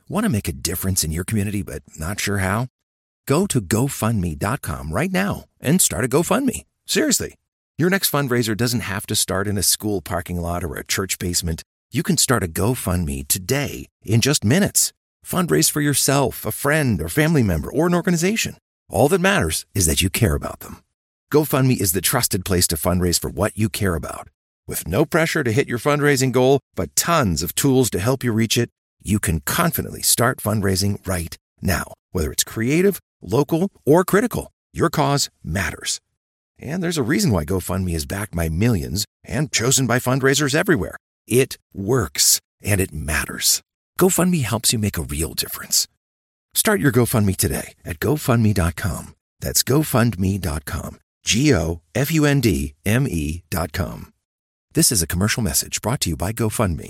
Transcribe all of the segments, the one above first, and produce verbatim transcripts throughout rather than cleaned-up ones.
Want to make a difference in your community but not sure how? Go to go fund me dot com right now and start a GoFundMe. Seriously. Your next fundraiser doesn't have to start in a school parking lot or a church basement. You can start a GoFundMe today in just minutes. Fundraise for yourself, a friend, or family member, or an organization. All that matters is that you care about them. GoFundMe is the trusted place to fundraise for what you care about. With no pressure to hit your fundraising goal, but tons of tools to help you reach it, you can confidently start fundraising right now. Whether it's creative, local, or critical, your cause matters. And there's a reason why GoFundMe is backed by millions and chosen by fundraisers everywhere. It works, and it matters. GoFundMe helps you make a real difference. Start your GoFundMe today at go fund me dot com. That's go fund me dot com. G O F U N D M E dot com. This is a commercial message brought to you by GoFundMe.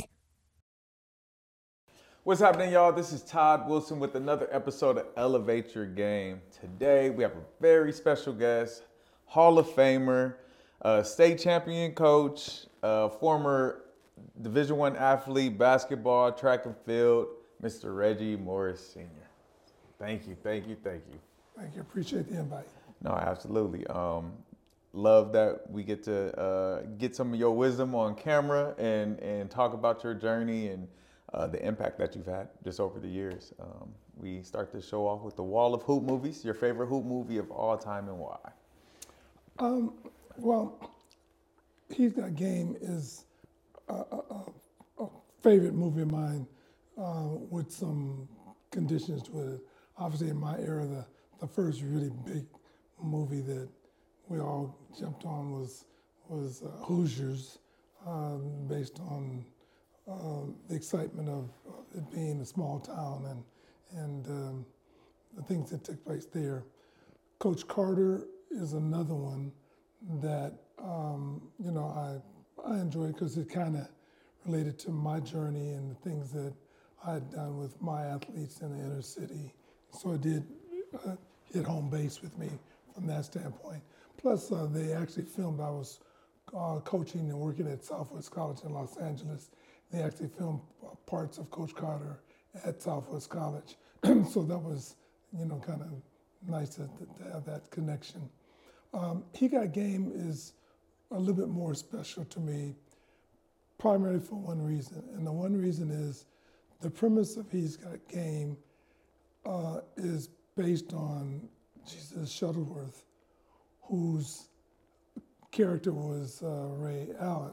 What's happening, y'all? This is Todd Wilson with another episode of Elevate Your Game. Today, we have a very special guest, Hall of Famer, uh, state champion coach, uh, former Division One athlete, basketball, track and field, Mister Reggie Morris Senior Thank you, thank you, thank you. Thank you. Appreciate the invite. No, absolutely. Um, love that we get to uh, get some of your wisdom on camera and, and talk about your journey and uh, the impact that you've had just over the years. Um, we start the show off with the Wall of Hoop movies. Your favorite hoop movie of all time and why? Um, well, He's Got Game is a, a, a favorite movie of mine uh, with some conditions with it. Obviously, in my era, the, the first really big movie that we all jumped on was was uh, Hoosiers, um, based on uh, the excitement of it being a small town and and um, the things that took place there. Coach Carter is another one that um, you know I I enjoy because it kind of related to my journey and the things that I had done with my athletes in the inner city. So it did uh, hit home base with me from that standpoint. Plus, uh, they actually filmed, I was uh, coaching and working at Southwest College in Los Angeles. They actually filmed parts of Coach Carter at Southwest College. So that was, you know, kind of nice to, to have that connection. Um, He Got Game is a little bit more special to me, primarily for one reason. And the one reason is the premise of He's Got Game uh, is based on Jesus Shuttleworth, whose character was uh, Ray Allen.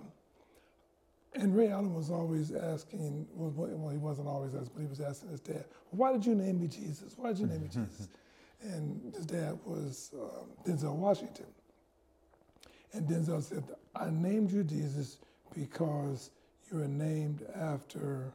And Ray Allen was always asking, well, he wasn't always asking, but he was asking his dad, why did you name me Jesus? Why did you name me Jesus? And his dad was um, Denzel Washington. And Denzel said, I named you Jesus because you were named after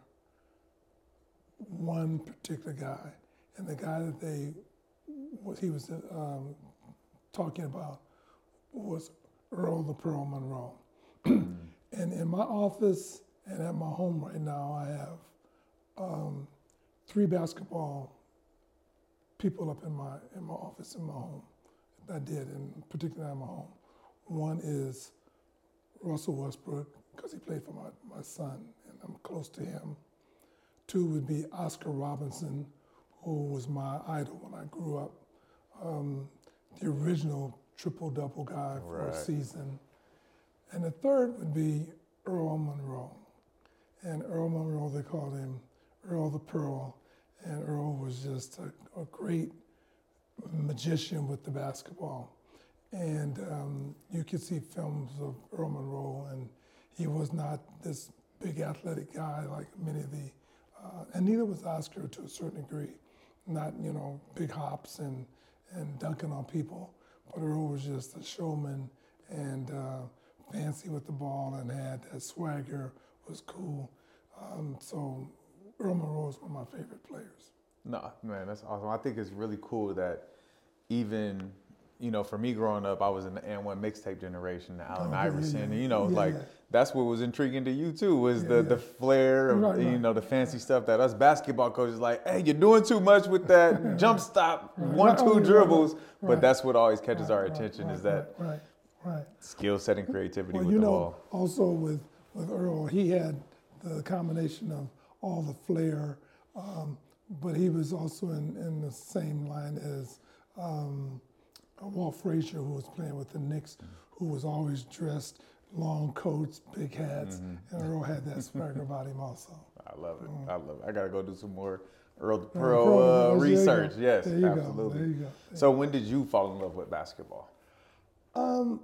one particular guy. And the guy that they, what he was um, talking about was Earl the Pearl Monroe. And in my office and at my home right now, I have um, three basketball people up in my in my office in my home. I did, and particularly in my home. One is Russell Westbrook, because he played for my, my son, and I'm close to him. Two would be Oscar Robinson, who was my idol when I grew up. Um, the original triple-double guy for Right. a season. And the third would be Earl Monroe. And Earl Monroe, they called him Earl the Pearl. And Earl was just a, a great magician with the basketball. And um, you could see films of Earl Monroe, and he was not this big athletic guy like many of the, uh, and neither was Oscar to a certain degree. Not, you know, big hops and, and dunking on people. But Earl was just a showman and uh, fancy with the ball and had that swagger, was cool. Um, so Earl Monroe is one of my favorite players. No, man, that's awesome. I think it's really cool that even, you know, for me growing up, I was in the And One mixtape generation, the Allen Oh, yeah, Iverson, yeah, and, you know, yeah, like, yeah. that's what was intriguing to you too, was Yeah, the, yeah. the flair of, Right, you right. know, the fancy stuff that us basketball coaches like, hey, you're doing too much with that jump stop, Right. one, Right. two Oh, yeah, dribbles, right, but right. that's what always catches Right, our right, attention right, is that right, right, right. skill set and creativity Well, with you the know, ball. also with, with Earl, he had the combination of all the flair, um, but he was also in, in the same line as um, Walt Frazier, who was playing with the Knicks, who was always dressed, long coats, big hats, mm-hmm. and Earl had that swagger about him also. I love it. Mm. I love it. I got to go do some more Earl the Pro uh, research. Yes, there you absolutely. Go. There you go. There so when did you fall in love with basketball? Um,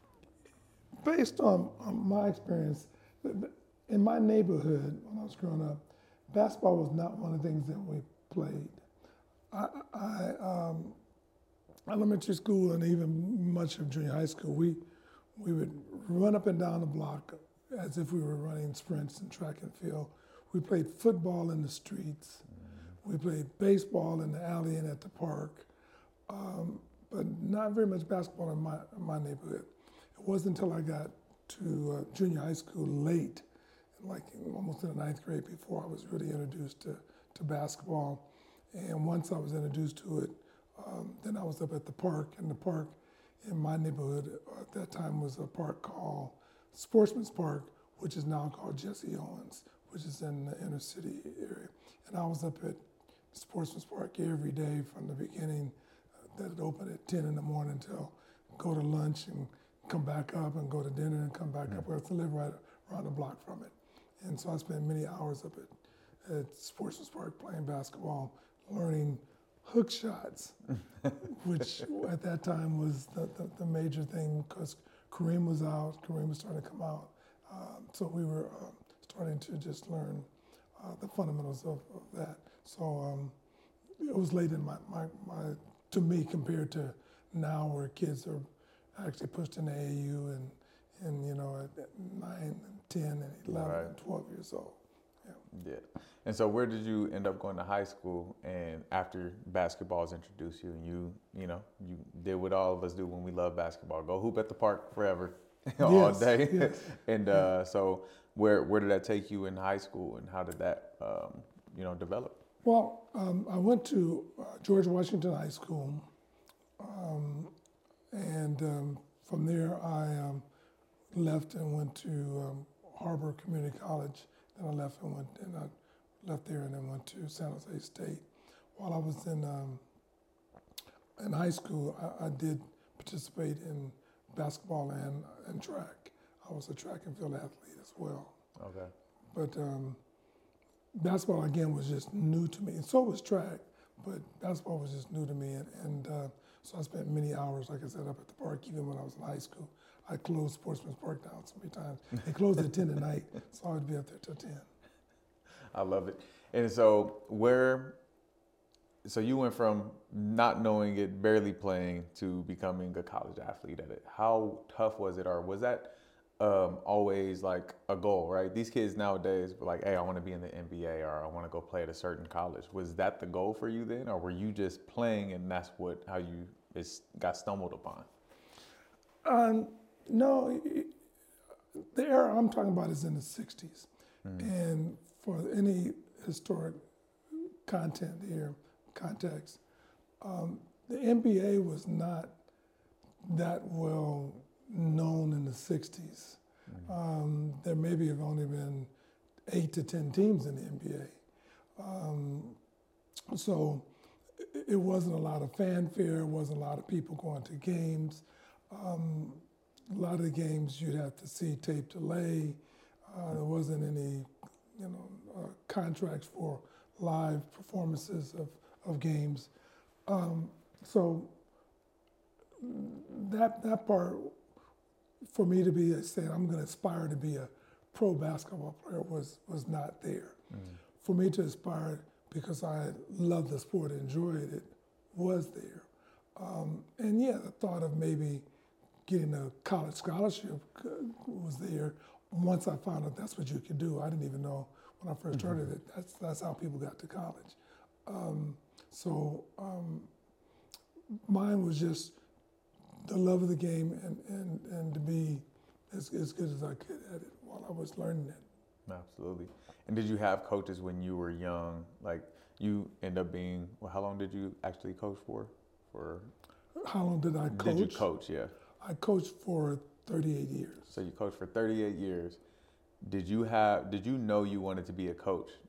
based on, on my experience, in my neighborhood when I was growing up, basketball was not one of the things that we played. I, I um, elementary school and even much of junior high school, we we would run up and down the block as if we were running sprints and track and field. We played football in the streets. Mm-hmm. We played baseball in the alley and at the park, um, but not very much basketball in my in my neighborhood. It wasn't until I got to uh, junior high school late, like almost in the ninth grade, before I was really introduced to, to basketball. And once I was introduced to it, um, then I was up at the park, and the park in my neighborhood at that time was a park called Sportsman's Park, which is now called Jesse Owens, which is in the inner city area. And I was up at Sportsman's Park every day from the beginning, uh, that it opened at ten in the morning until go to lunch and come back up and go to dinner and come back mm-hmm. up. I used to live right around the block from it. And so I spent many hours up at, at Sportsman's Park playing basketball, learning hook shots, which at that time was the, the, the major thing because Kareem was out, Kareem was starting to come out. Um, so we were um, starting to just learn uh, the fundamentals of, of that. So um, it was late in my, my, my, to me compared to now where kids are actually pushed into A A U and, and you know, at, at nine and ten and eleven right. and twelve years old. Yeah. yeah. And so where did you end up going to high school, and after basketball's introduced you and you, you know, you did what all of us do when we love basketball, go hoop at the park forever, all yes, day. Yes. and uh, so where where did that take you in high school, and how did that, um, you know, develop? Well, um, I went to uh, George Washington High School, um, and um, from there I um, left and went to um, Harbor Community College. Then I left and went and I left there and then went to San Jose State. While I was in um, in high school, I, I did participate in basketball and, and track. I was a track and field athlete as well. Okay. But um, basketball again was just new to me, and so was track. But basketball was just new to me, and, and uh, so I spent many hours, like I said, up at the park. Even when I was in high school, I closed Sportsman's Park down so many times. They closed at ten at night, so I would be up there till ten. I love it. And so where, so you went from not knowing it, barely playing, to becoming a college athlete at it. How tough was it, or was that um, always like a goal, right? These kids nowadays were like, hey, I want to be in the N B A, or I want to go play at a certain college. Was that the goal for you then, or were you just playing and that's what, how you it's, got stumbled upon? Um, no, the era I'm talking about is in the sixties. Mm. And for any historic content here, context, um, the N B A was not that well known in the sixties. Mm-hmm. Um, there maybe have only been eight to ten teams in the N B A. Um, so it, it wasn't a lot of fanfare, it wasn't a lot of people going to games. Um, a lot of the games you'd have to see tape delay. Uh, there wasn't any you know, uh, contracts for live performances of, of games. Um, so that that part, for me to be saying I'm going to aspire to be a pro basketball player was was not there. Mm. For me to aspire because I loved the sport, enjoyed it, was there. Um, and yeah, the thought of maybe getting a college scholarship was there. Once I found out that's what you could do, I didn't even know when I first started mm-hmm. it. That's that's how people got to college. Um, so um, mine was just the love of the game and, and, and to be as, as good as I could at it while I was learning it. Absolutely. And did you have coaches when you were young? Like you end up being, well, how long did you actually coach for? For how long did I coach? Did you coach? Yeah. I coached for thirty-eight years. So you coached for thirty-eight years. Did you have? Did you know you wanted to be a coach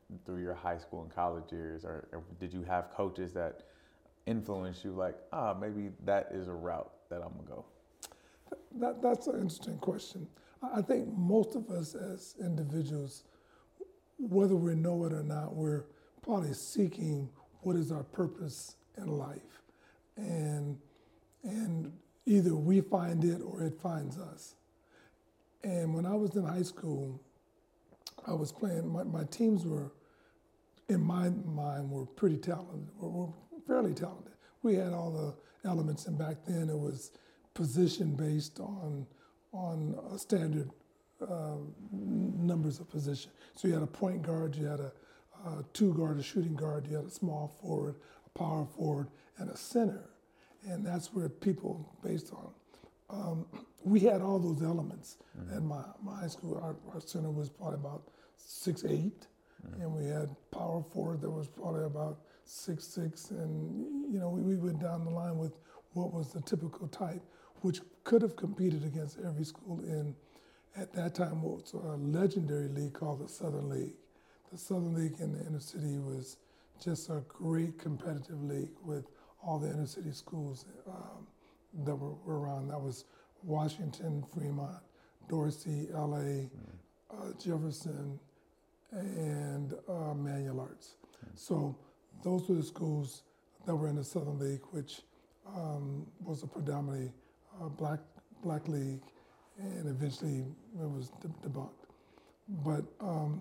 through your high school and college years, or, or did you have coaches that influenced you like, ah, maybe that is a route that I'm gonna go? That, that's an interesting question. I think most of us as individuals, whether we know it or not, we're probably seeking what is our purpose in life. And, and either we find it or it finds us. And when I was in high school, I was playing, my, my teams were, in my mind, were pretty talented, were, were fairly talented. We had all the elements, and back then it was position based on, on a standard uh, numbers of position. So you had a point guard, you had a, a two guard, a shooting guard, you had a small forward, a power forward, and a center. And that's where people based on. Um, we had all those elements mm-hmm. at my, my high school. Our, our center was probably about six eight, mm-hmm. and we had power forward that was probably about six six, and you know we, we went down the line with what was the typical type, which could have competed against every school in, at that time, what was a legendary league called the Southern League. The Southern League in the inner city was just a great competitive league with all the inner city schools um, that were, were around. That was Washington, Fremont, Dorsey, L A, mm. uh, Jefferson, and uh, Manual Arts. Mm. So those were the schools that were in the Southern League, which um, was a predominantly uh, black black league, and eventually it was de- debunked. But um,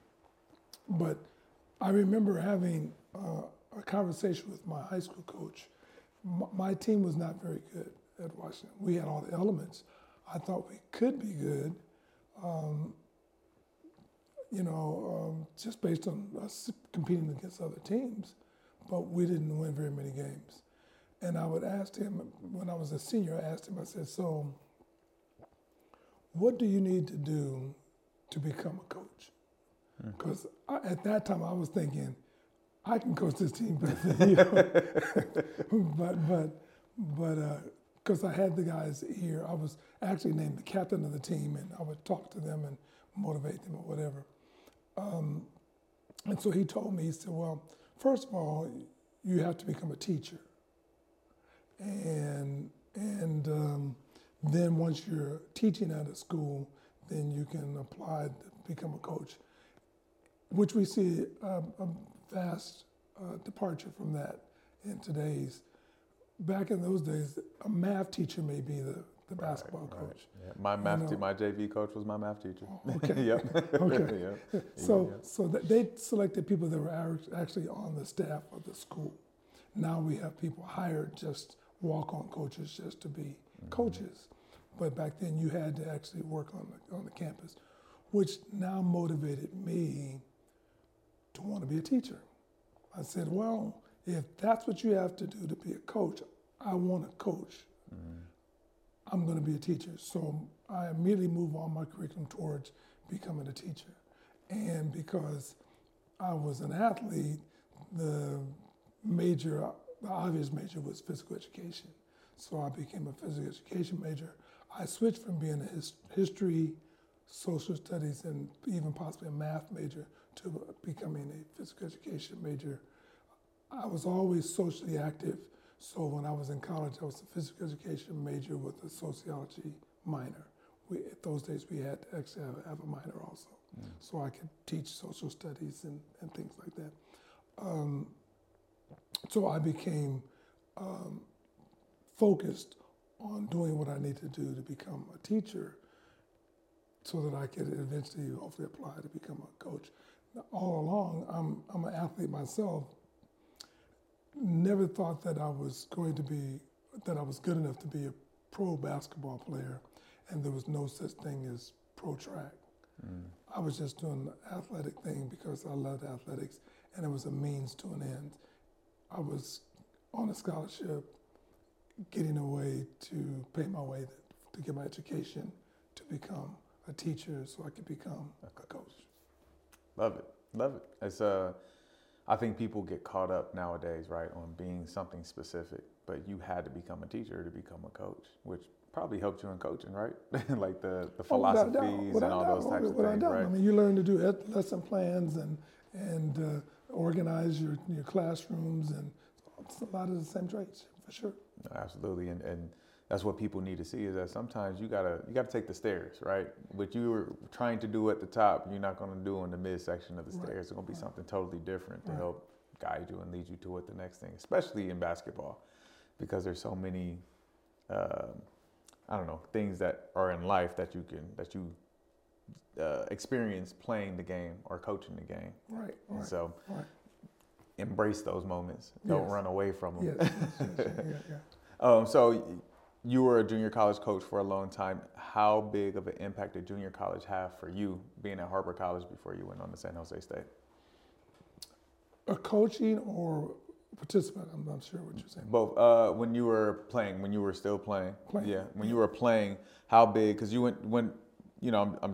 but I remember having uh, a conversation with my high school coach. M- my team was not very good at Washington. We had all the elements. I thought we could be good, um, you know, um, just based on us competing against other teams, but we didn't win very many games. And I would ask him, when I was a senior, I asked him, I said, so what do you need to do to become a coach? Because mm-hmm. at that time I was thinking, I can coach this team better than you. but, but, but, because uh, I had the guys here, I was actually named the captain of the team, and I would talk to them and motivate them or whatever. Um, and so he told me, he said, well, first of all, you have to become a teacher. And, and um, then once you're teaching at a school, then you can apply to become a coach, which we see a, a vast uh, departure from that in today's. Back in those days, a math teacher may be the, the right, basketball right. coach. Yeah. My math, you know, te- my J V coach was my math teacher. Okay. Yep. Okay. Yep. So, yeah. so that they selected people that were actually on the staff of the school. Now we have people hired, just walk-on coaches, just to be mm-hmm. coaches. But back then, you had to actually work on the on the campus, which now motivated me to want to be a teacher. I said, well, if that's what you have to do to be a coach, I want to coach. Mm-hmm. I'm going to be a teacher. So I immediately moved on my curriculum towards becoming a teacher. And because I was an athlete, the major, the obvious major was physical education. So I became a physical education major. I switched from being a his, history, social studies, and even possibly a math major to becoming a physical education major. I was always socially active, so when I was in college, I was a physical education major with a sociology minor. We, at those days, we had to actually have, have a minor also, mm. so I could teach social studies and, and things like that. Um, so I became um, focused on doing what I need to do to become a teacher so that I could eventually hopefully apply to become a coach. Now, all along, I'm, I'm an athlete myself. Never thought that I was going to be, that I was good enough to be a pro basketball player, and there was no such thing as pro track. Mm. I was just doing the athletic thing because I loved athletics, and it was a means to an end. I was on a scholarship, getting a way to pay my way to get my education, to become a teacher so I could become a coach. Love it, love it. It's uh, I think people get caught up nowadays, right, on being something specific, but you had to become a teacher to become a coach, which probably helped you in coaching, right? Like the, the philosophies oh, and all those types of things, right? I mean, you learn to do lesson plans and, and uh, organize your, your classrooms, and it's a lot of the same traits, for sure. Absolutely, and and that's what people need to see is that sometimes you gotta you gotta take the stairs, right? What you were trying to do at the top, you're not gonna do in the midsection of the stairs. Right. It's gonna be right. something totally different to right. help guide you and lead you toward the next thing, especially in basketball, because there's so many, uh, I don't know, things that are in life that you can that you uh, experience playing the game or coaching the game. Right. And right. so. Right. Embrace those moments. Don't yes. run away from them. Yes, yes, yes, yeah, yeah. um, so you were a junior college coach for a long time. How big of an impact did junior college have for you being at Harbor College before you went on to San Jose State? A coaching or participant? I'm not sure what you're saying. Both. Uh, when you were playing, when you were still playing. Playing. Yeah. When you were playing, how big? Because you went when. You know, I'm, I'm just comparing it to you went to go coach in junior college, right? Was that? Were, did you have a? That, that's not where I started.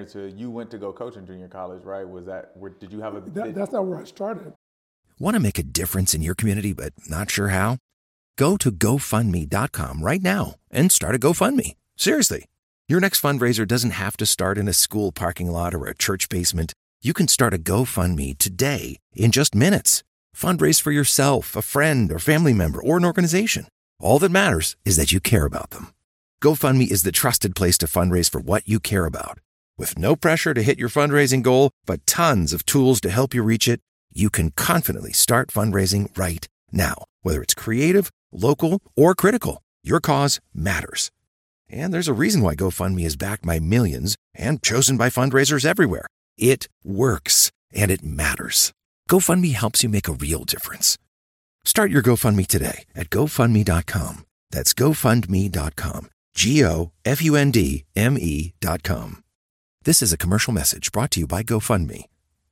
Want to make a difference in your community but not sure how? Go to go fund me dot com right now and start a GoFundMe. Seriously. Your next fundraiser doesn't have to start in a school parking lot or a church basement. You can start a GoFundMe today in just minutes. Fundraise for yourself, a friend, or family member, or an organization. All that matters is that you care about them. GoFundMe is the trusted place to fundraise for what you care about. With no pressure to hit your fundraising goal, but tons of tools to help you reach it, you can confidently start fundraising right now. Whether it's creative, local, or critical, your cause matters. And there's a reason why GoFundMe is backed by millions and chosen by fundraisers everywhere. It works, and it matters. GoFundMe helps you make a real difference. Start your GoFundMe today at go fund me dot com. That's go fund me dot com. G O F U N D M E dot com. This is a commercial message brought to you by GoFundMe.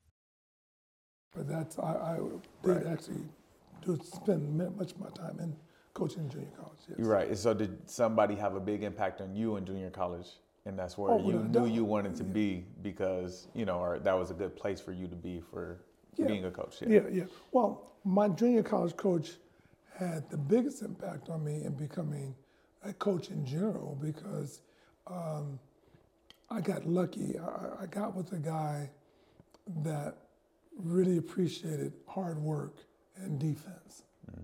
But that's, I, I did right. actually do spend much of my time in coaching in junior college. Yes. You're right. So did somebody have a big impact on you in junior college? And that's where oh, you knew you wanted to be because, you know, or that was a good place for you to be for yeah. being a coach. Yeah. yeah, yeah. Well, my junior college coach had the biggest impact on me in becoming a coach in general because um, I got lucky. I, I got with a guy that really appreciated hard work and defense. Mm.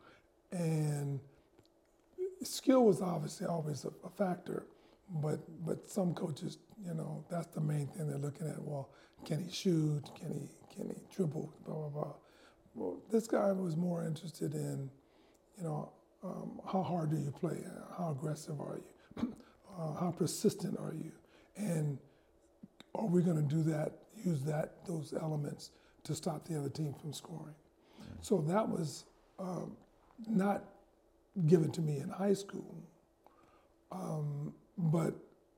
And skill was obviously always a, a factor, but but some coaches, you know, that's the main thing they're looking at. Well, can he shoot? Can he can he dribble? Blah blah blah. Well, this guy was more interested in, you know, um, how hard do you play? How aggressive are you? uh, how persistent are you? And are we going to do that? Use that those elements to stop the other team from scoring. Mm. So that was um, not given to me in high school, um, but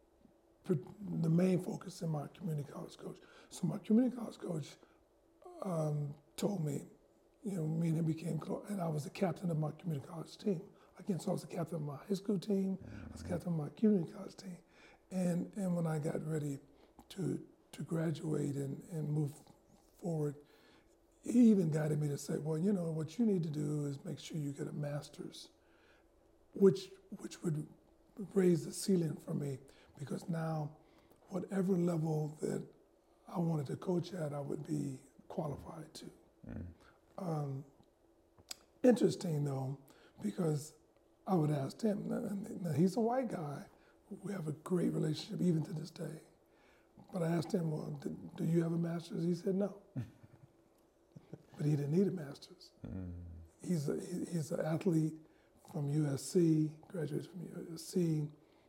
the main focus in my community college coach. So my community college coach um, told me, you know, me and him became close, and I was the captain of my community college team. Again, so I was the captain of my high school team, mm-hmm. I was the captain of my community college team. And and when I got ready to to graduate and, and move forward, he even guided me to say, well, you know, what you need to do is make sure you get a master's, which which would raise the ceiling for me, because now whatever level that I wanted to coach at, I would be qualified to. Mm. Um, interesting though, because I would ask him, now he's a white guy, we have a great relationship even to this day. But I asked him, well, do, do you have a master's? He said no. But he didn't need a master's. Mm. He's a, he's an athlete from U S C, graduated from U S C.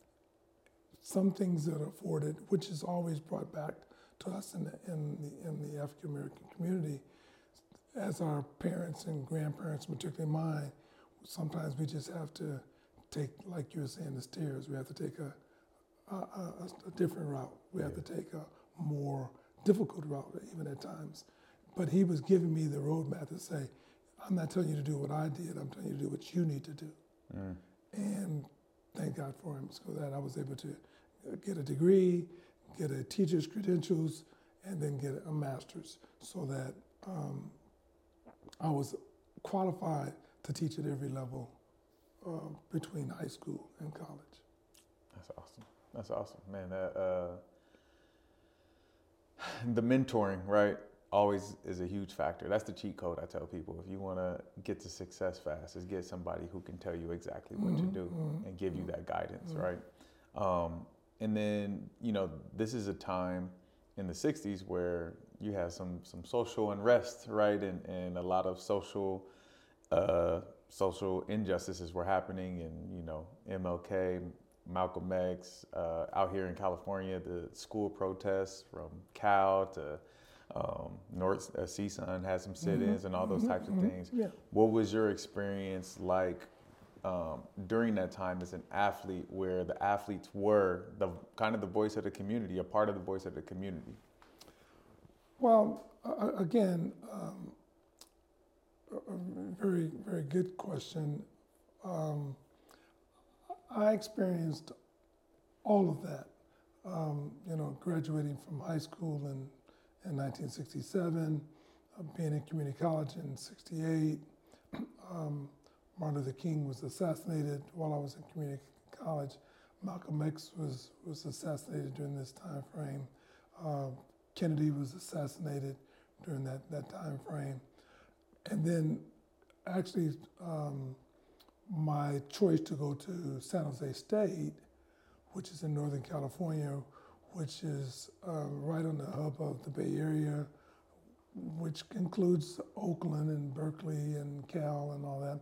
Some things that are afforded, which is always brought back to us in the, in the, in the African American community, as our parents and grandparents, particularly mine, sometimes we just have to take, like you were saying, the stairs. We have to take a a, a, a different route. We have yeah. to take a more difficult route, even at times. But he was giving me the roadmap to say, I'm not telling you to do what I did, I'm telling you to do what you need to do. Mm. And thank God for him, so that I was able to get a degree, get a teacher's credentials, and then get a master's, so that um, I was qualified to teach at every level uh, between high school and college. That's awesome. That's awesome, man. That, uh, the mentoring, right? always is a huge factor. That's the cheat code I tell people. If you want to get to success fast, is get somebody who can tell you exactly what Mm-hmm, to do mm-hmm, and give you that guidance, mm-hmm. right? Um, and then, you know, this is a time in the sixties where you have some some social unrest, right? And, and a lot of social uh, social injustices were happening, and, you know, M L K, Malcolm X, uh, out here in California, the school protests from Cal to um, North uh, C S U N had some sit-ins Mm-hmm, and all those mm-hmm, types of mm-hmm. things. Yeah. What was your experience like um, during that time as an athlete, where the athletes were the kind of the voice of the community, a part of the voice of the community? Well, uh, again, um, a a very, very good question. Um, I experienced all of that. Um, you know, graduating from high school in, in nineteen sixty-seven, uh, being in community college in sixty-eight. Um, Martin Luther King was assassinated while I was in community college. Malcolm X was, was assassinated during this time frame. Uh, Kennedy was assassinated during that, that time frame. And then actually um, my choice to go to San Jose State, which is in Northern California, which is um, right on the hub of the Bay Area, which includes Oakland and Berkeley and Cal and all that,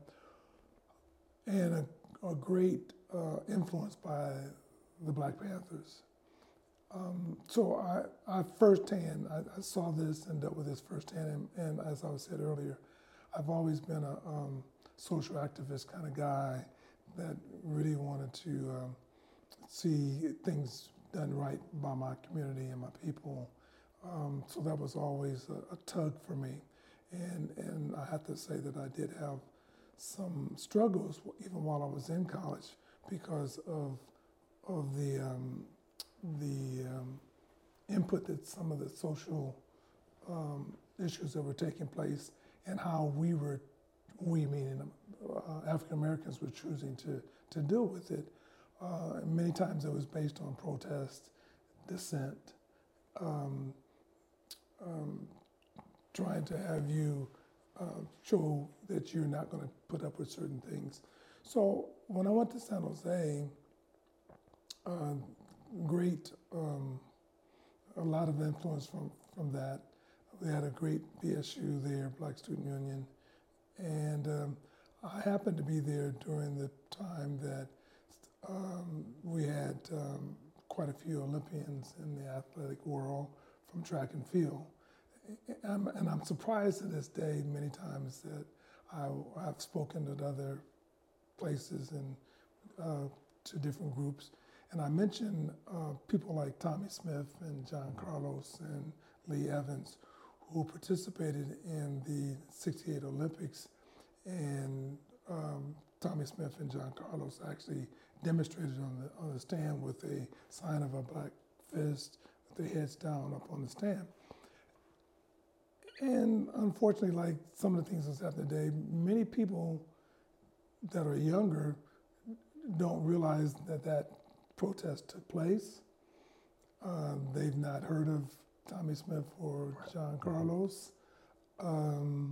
and a, a great uh, influence by the Black Panthers. Um, so I, I firsthand, I, I saw this and dealt with this firsthand, and, and as I said earlier, I've always been a um, social activist kind of guy that really wanted to um, see things done right by my community and my people. Um, so that was always a, a tug for me. And, and I have to say that I did have some struggles even while I was in college because of, of the, um, the um, input that some of the social um, issues that were taking place and how we were, we meaning uh, African Americans, were choosing to, to deal with it. Uh, and many times it was based on protest, dissent, um, um, trying to have you uh, show that you're not going to put up with certain things. So when I went to San Jose, uh, great, um, a lot of influence from, from that. We had a great B S U there, Black Student Union, and um, I happened to be there during the time that um, we had um, quite a few Olympians in the athletic world from track and field. And, and I'm surprised to this day many times that I, I've spoken at other places and uh, to different groups. And I mentioned uh, people like Tommie Smith and John Carlos and Lee Evans, who participated in the sixty-eight Olympics. And um, Tommie Smith and John Carlos actually demonstrated on the, on the stand with a sign of a black fist, with their heads down up on the stand. And unfortunately, like some of the things that's happening today, many people that are younger don't realize that that protest took place. Uh, they've not heard of Tommie Smith or John Carlos. Um,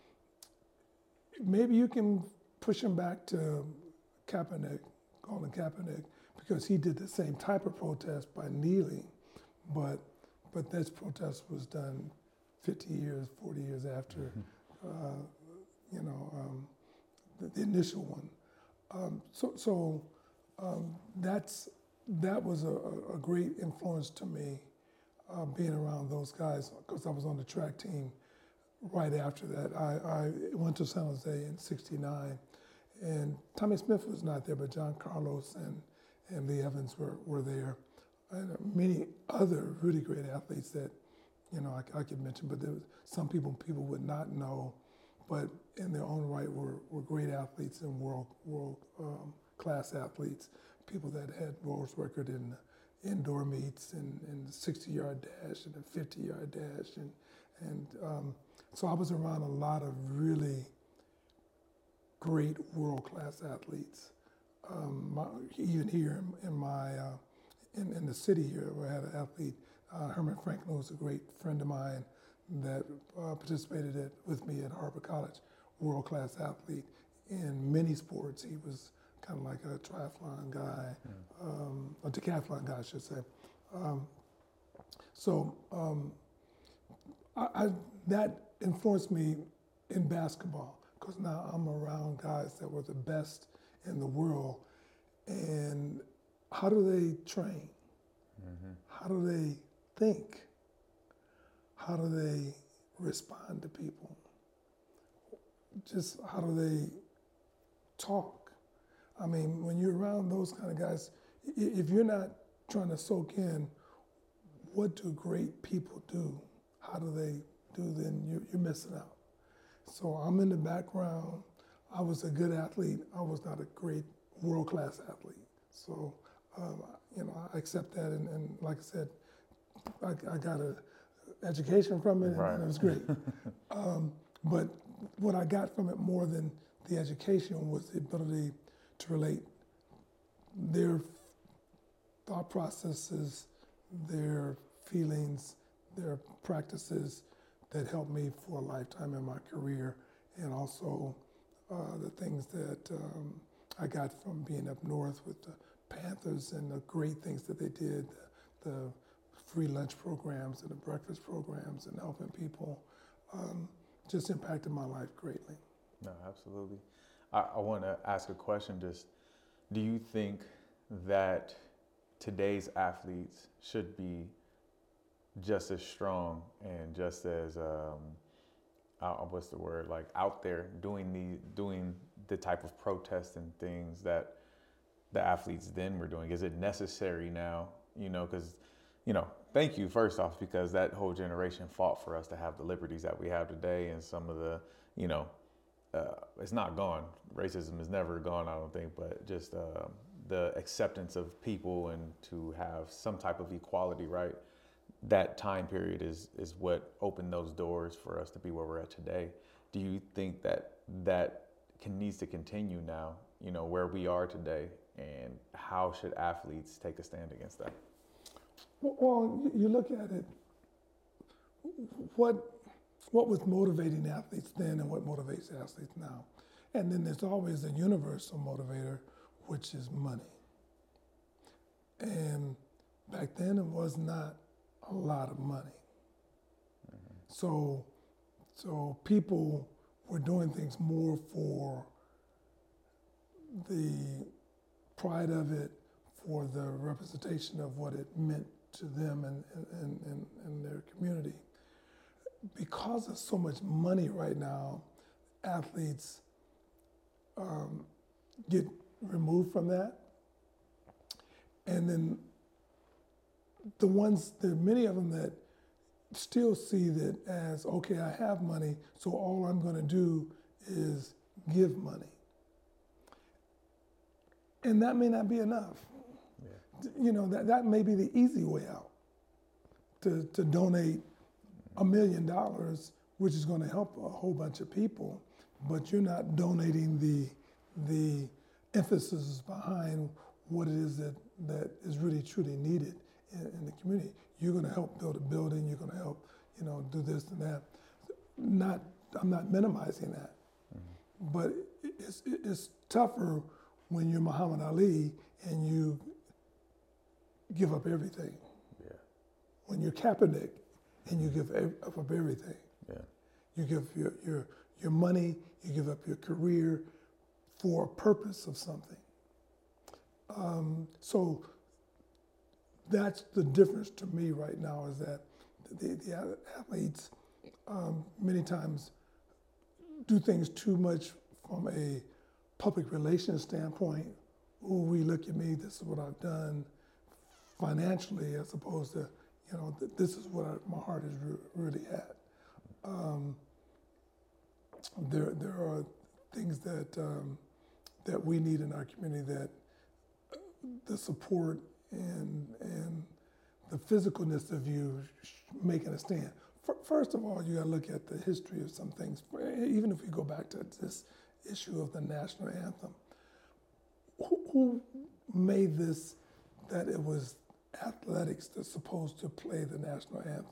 maybe you can push him back to Kaepernick, Colin Kaepernick, because he did the same type of protest by kneeling, but but this protest was done fifty years, forty years after, uh, you know, um, the, the initial one. Um, so so um, that's that was a, a great influence to me, uh, being around those guys, because I was on the track team right after that. I, I went to San Jose in sixty-nine, and Tommie Smith was not there, but John Carlos and, and Lee Evans were, were there, and many other really great athletes that, you know, I, I could mention, but there was some people people would not know, but in their own right were, were great athletes and world world um, class athletes, people that had world record in indoor meets and, and the sixty yard dash and the fifty yard dash, and and um, so I was around a lot of really great world class athletes. Um, my, even here in, in my uh, in, in the city here, we had an athlete, uh, Herman Franklin, was a great friend of mine that uh, participated at, with me at Harvard College, world-class athlete in many sports. He was kind of like a triathlon guy, mm. um, a decathlon guy, I should say. Um, so um, I, I, that influenced me in basketball, because now I'm around guys that were the best in the world. And how do they train? Mm-hmm. How do they think? How do they respond to people? Just how do they talk? I mean, when you're around those kind of guys, if you're not trying to soak in what do great people do, how do they do, then you're, you're missing out. So I'm in the background. I was a good athlete. I was not a great world-class athlete. So, um, you know, I accept that. And, and like I said, I, I got an education from it, right. and it was great. um, but what I got from it more than the education was the ability to relate their thought processes, their feelings, their practices that helped me for a lifetime in my career, and also uh, the things that um, I got from being up north with the Panthers and the great things that they did, the, the free lunch programs and the breakfast programs and helping people, um, just impacted my life greatly. No, absolutely. I, I want to ask a question. Just, do you think that today's athletes should be just as strong and just as um, uh, what's the word, like out there doing the doing the type of protests and things that the athletes then were doing? Is it necessary now? You know, because, you know, thank you first off, because that whole generation fought for us to have the liberties that we have today, and some of the, you know, uh, it's not gone. Racism is never gone, I don't think, but just uh, the acceptance of people and to have some type of equality, right? That time period is is what opened those doors for us to be where we're at today. Do you think that that can needs to continue now, you know, where we are today, and how should athletes take a stand against that? Well, you look at it, what what was motivating athletes then and what motivates athletes now? And then there's always a universal motivator, which is money. And back then it was not a lot of money. Mm-hmm. So, so people were doing things more for the pride of it, for the representation of what it meant to them and, and, and, and their community. Because of so much money right now, athletes um, get removed from that. And then the ones, there are many of them that still see that as, okay, I have money, so all I'm going to do is give money. And that may not be enough. Yeah. You know, that, that may be the easy way out, to, to donate a million dollars, which is going to help a whole bunch of people, but you're not donating the, the emphasis behind what it is that, that is really truly needed in, in the community. You're going to help build a building, you're going to help, you know, do this and that. Not, I'm not minimizing that, mm-hmm. but it's, it's tougher when you're Muhammad Ali and you give up everything. Yeah. When you're Kaepernick and you give up everything. Yeah. You give your, your, your money, you give up your career for a purpose of something. Um, so that's the difference to me right now, is that the, the athletes um, many times do things too much from a public relations standpoint. Oh, we look at me, this is what I've done financially, as opposed to, you know, th- this is what I, my heart is re- really at. Um, there, there are things that um, that we need in our community, that the support and and the physicalness of you making a stand. First of all, you got to look at the history of some things. Even if we go back to this issue of the national anthem, who, who made this that it was athletics that's supposed to play the national anthem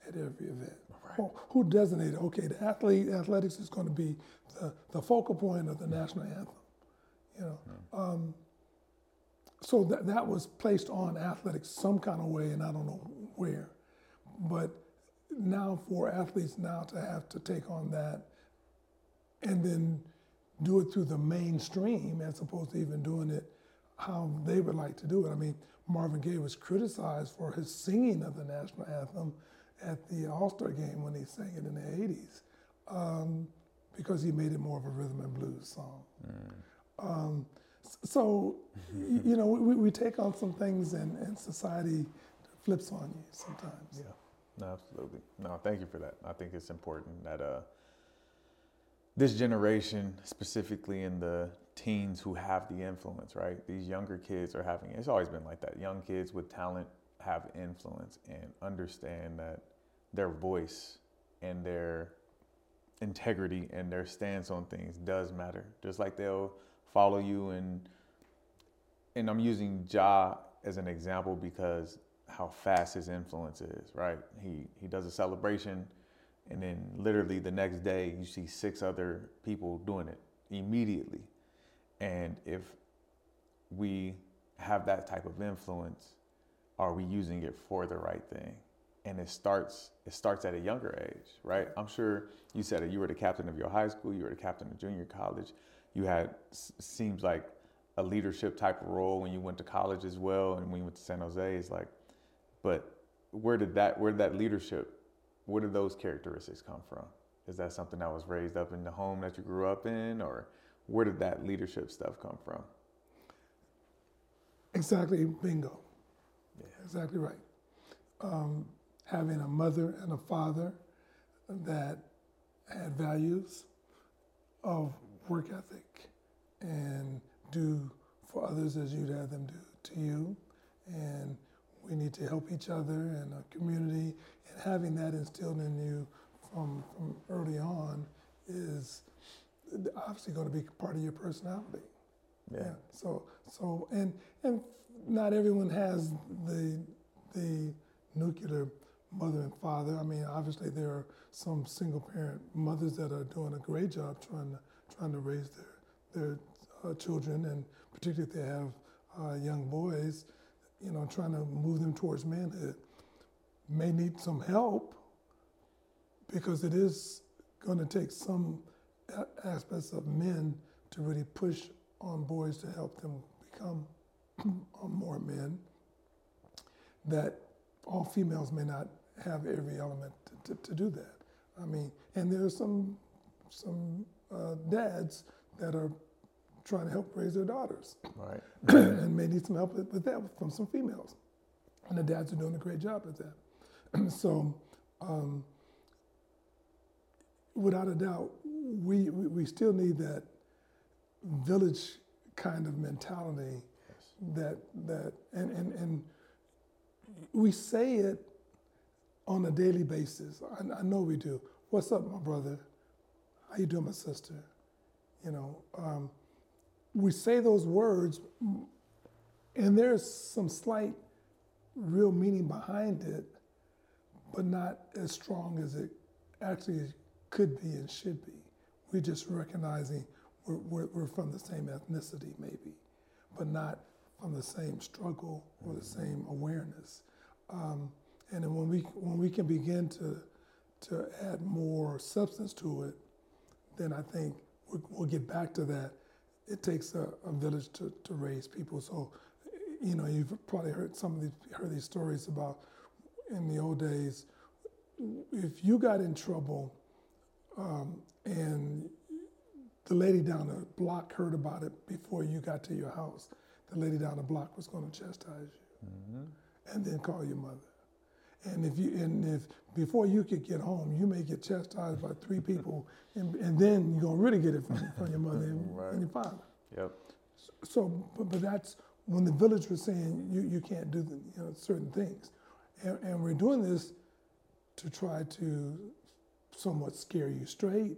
at every event. Right. Well, who designated, okay, the athlete, athletics is going to be the, the focal point of the national anthem, you know. Mm. Um, so that, that was placed on athletics some kind of way, and I don't know where. But now for athletes now to have to take on that and then do it through the mainstream as opposed to even doing it how they would like to do it. I mean, Marvin Gaye was criticized for his singing of the national anthem at the All-Star game when he sang it in the eighties, um, because he made it more of a rhythm and blues song. Mm. Um, so, you know, we, we take on some things and, and society flips on you sometimes. Yeah, no, absolutely. No, thank you for that. I think it's important that uh, this generation, specifically in the teens who have the influence, right? These younger kids are having, it's always been like that. Young kids with talent have influence and understand that their voice and their integrity and their stance on things does matter. Just like they'll follow you, and and I'm using Ja as an example because how fast his influence is, right? He he does a celebration, and then literally the next day you see six other people doing it immediately. And if we have that type of influence, are we using it for the right thing? And it starts it starts at a younger age, right? I'm sure you said it, you were the captain of your high school, you were the captain of junior college. You had, seems like, a leadership type of role when you went to college as well, and when you went to San Jose. It's like, but where did that, where did that leadership, where did those characteristics come from? Is that something that was raised up in the home that you grew up in, or where did that leadership stuff come from? Exactly, bingo. Yeah. Exactly right. Um, having a mother and a father that had values of work ethic and do for others as you'd have them do to you. And we need to help each other in a community. And having that instilled in you from, from early on is obviously going to be part of your personality. Yeah. Yeah. So so and and not everyone has the the nuclear mother and father. I mean, obviously there are some single parent mothers that are doing a great job trying to trying to raise their their uh, children, and particularly if they have uh, young boys, you know, trying to move them towards manhood. May need some help because it is going to take some a- aspects of men to really push on boys to help them become more men. That all females may not have every element to, to, to do that. I mean, and there are some some uh, dads that are trying to help raise their daughters, right? And may need some help with, with that from some females, and the dads are doing a great job at that. So, um, without a doubt, we, we we still need that village kind of mentality. Yes. That that and, and and we say it on a daily basis. I, I know we do. What's up, my brother? How you doing, my sister? You know, um, we say those words, and there's some slight real meaning behind it, but not as strong as it actually could be and should be. We're just recognizing we're, we're, we're from the same ethnicity, maybe, but not from the same struggle or the same awareness. Um, and then when we when we can begin to to add more substance to it, then I think we'll, we'll get back to that. It takes a, a village to, to raise people. So, you know, you've probably heard some of these heard these stories about in the old days. If you got in trouble um, and the lady down the block heard about it before you got to your house, the lady down the block was going to chastise you, mm-hmm. and then call your mother. And if you and if before you could get home, you may get chastised by three people, and, and then you're gonna really get it from, from your mother and, right. and your father. Yep. So, but, but that's when the village was saying you, you can't do the, you know, certain things, and, and we're doing this to try to somewhat scare you straight,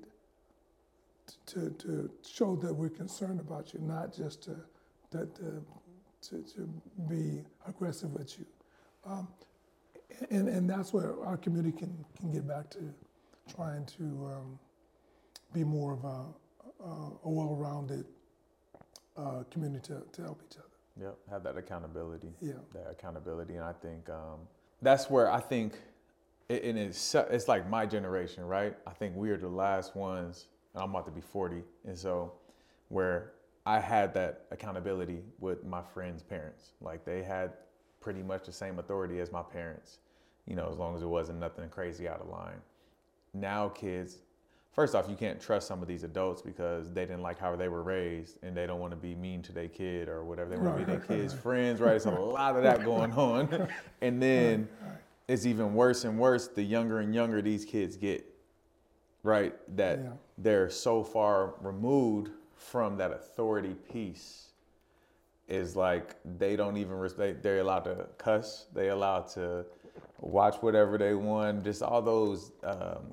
to to show that we're concerned about you, not just to to to, to, to be aggressive with you. Um, And and that's where our community can, can get back to trying to um, be more of a, a, a well-rounded uh, community to, to help each other. Yep, have that accountability. Yeah. That accountability, and I think um, that's where I think, it, and it's it's like my generation, right? I think we are the last ones, and I'm about to be forty, and so where I had that accountability with my friends' parents, like they had pretty much the same authority as my parents, you know, as long as it wasn't nothing crazy out of line. Now kids, first off, you can't trust some of these adults because they didn't like how they were raised and they don't want to be mean to their kid or whatever. They want to be their kids' friends, right? There's a lot of that going on. And then it's even worse and worse the younger and younger these kids get, right? That Yeah. they're so far removed from that authority piece. Is like they don't even respect, they're allowed to cuss, they're allowed to watch whatever they want, just all those, um,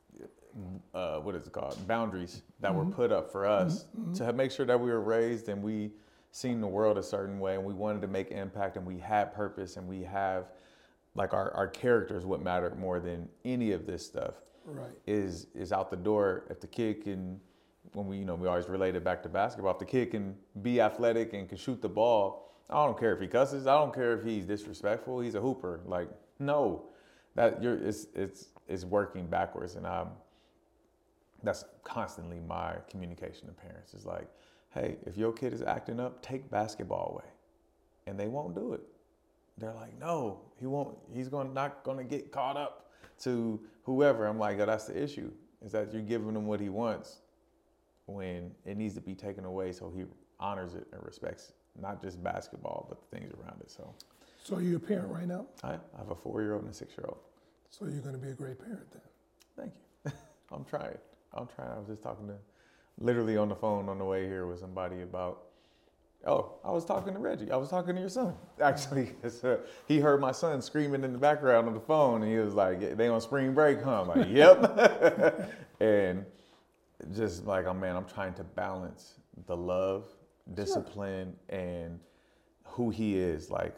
uh, what is it called, boundaries that mm-hmm. were put up for us mm-hmm. to make sure that we were raised and we seen the world a certain way and we wanted to make impact and we had purpose and we have, like our, our characters, what mattered more than any of this stuff right. is is out the door. If the kid can, when we, you know, we always relate it back to basketball. If the kid can be athletic and can shoot the ball, I don't care if he cusses. I don't care if he's disrespectful. He's a hooper. Like, no, that you're it's it's it's working backwards, and I'm that's constantly my communication to parents. It's like, hey, if your kid is acting up, take basketball away, and they won't do it. They're like, no, he won't. He's going not going to get caught up to whoever. I'm like, oh, that's the issue. Is that you're giving him what he wants, when it needs to be taken away so he honors it and respects not just basketball, but the things around it. So, so are you a parent right now? I, I have a four-year-old and a six-year-old. So you're going to be a great parent then. Thank you. I'm trying. I'm trying. I was just talking to, literally on the phone on the way here with somebody about, oh, I was talking to Reggie. I was talking to your son, actually. uh, he heard my son screaming in the background on the phone, and he was like, they on spring break, huh? I'm like, yep. And just like, oh man, I'm trying to balance the love, discipline, sure. and who he is. Like,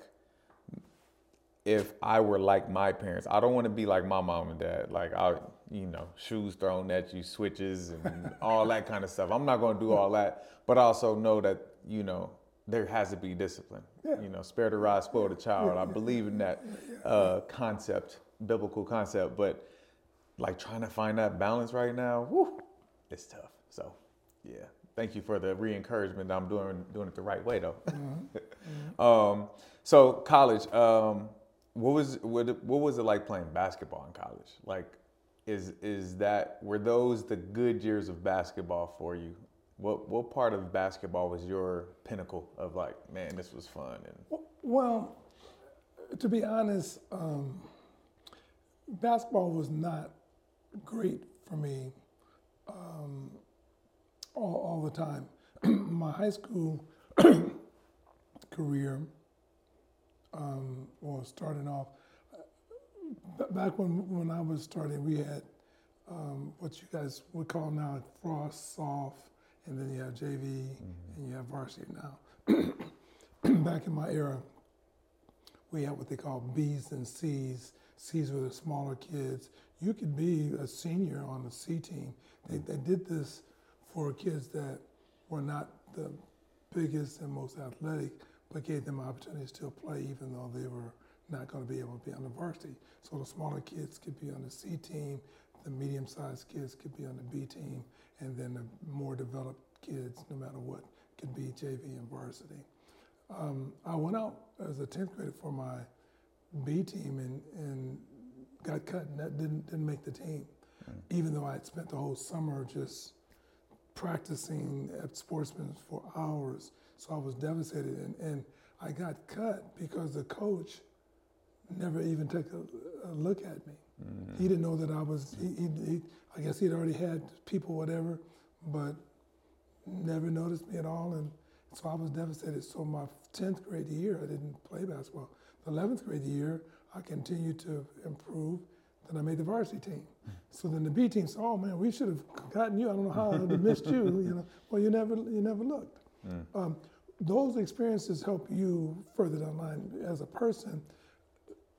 if I were like my parents, I don't want to be like my mom and dad. Like, I, you know, shoes thrown at you, switches, and all that kind of stuff. I'm not going to do all that, but I also know that, you know, there has to be discipline. Yeah. You know, spare the rod, spoil the child. Yeah. I believe in that uh, concept, biblical concept, but like trying to find that balance right now, whew, it's tough. So, yeah. Thank you for the re-encouragement that I'm doing doing it the right way, though. Mm-hmm. Mm-hmm. um, so, college. Um, what was what, what was it like playing basketball in college? Like, is is that were those the good years of basketball for you? What what part of basketball was your pinnacle of like, man, this was fun? And well, to be honest, um, basketball was not great for me. Um, all, all the time. My high school career, um, well, starting off, b- back when when I was starting, we had um, what you guys would call now frost, soft, and then you have J V, mm-hmm. and you have varsity now. Back in my era, we had what they call B's and C's. C's were the smaller kids. You could be a senior on the C team. They, they did this for kids that were not the biggest and most athletic, but gave them opportunities to play even though they were not going to be able to be on the varsity. So the smaller kids could be on the C team, the medium-sized kids could be on the B team, and then the more developed kids, no matter what, could be J V and varsity. Um, I went out as a tenth grader for my B team and, and got cut and that didn't, didn't make the team, mm. even though I had spent the whole summer just practicing at Sportsman's for hours. So I was devastated, and, and I got cut because the coach never even took a, a look at me. Mm-hmm. He didn't know that I was, he, he, he, I guess he'd already had people, whatever, but never noticed me at all, and so I was devastated. So my tenth grade year, I didn't play basketball. The eleventh grade year, I continued to improve. Then I made the varsity team. So then the B team said, "Oh man, we should have gotten you. I don't know how I would have missed you." You know, well, you never, you never looked. Mm. Um, those experiences help you further down the line as a person.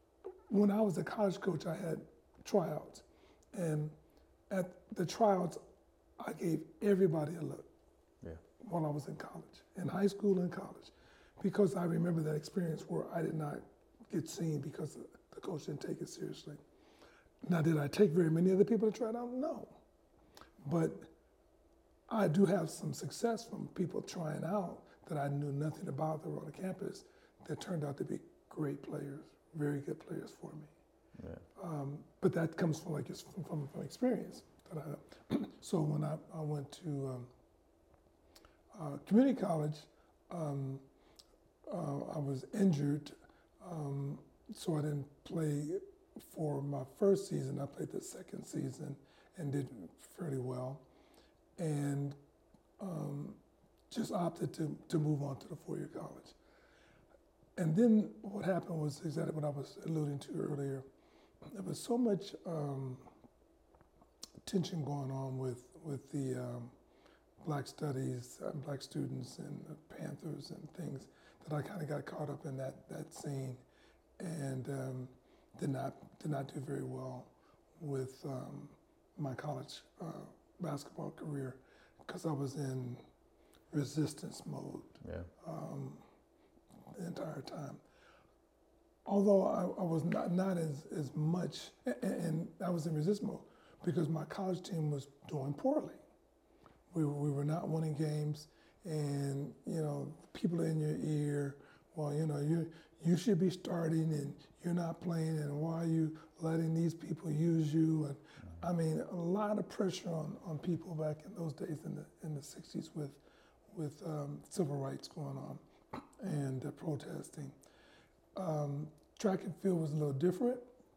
when I was a college coach, I had tryouts. And at the tryouts, I gave everybody a look Yeah. while I was in college, in high school and college, because I remember that experience where I did not get seen because the coach didn't take it seriously. Now, did I take very many other people to try it out? No. But I do have some success from people trying out that I knew nothing about that were on the campus that turned out to be great players, very good players for me. Yeah. Um, but that comes from like just from, from, from experience. That I, so when I, I went to um, uh, community college, um, uh, I was injured, um, so I didn't play for my first season. I played the second season and did fairly well, and um, just opted to, to move on to the four-year college. And then what happened was exactly what I was alluding to earlier. There was so much um, tension going on with, with the um, Black studies, uh, Black students and the Panthers and things that I kind of got caught up in that, that scene and um, did not did not do very well with um, my college uh, basketball career because I was in resistance mode Yeah. um, the entire time. Although I, I was not, not as, as much, and, and I was in resistance mode because my college team was doing poorly. We, we were not winning games, and you know, people in your ear, well, you know, you you should be starting and you're not playing, and why are you letting these people use you? And I mean, a lot of pressure on, on people back in those days in the in the sixties with with um, civil rights going on and uh, protesting. Um, track and field was a little different.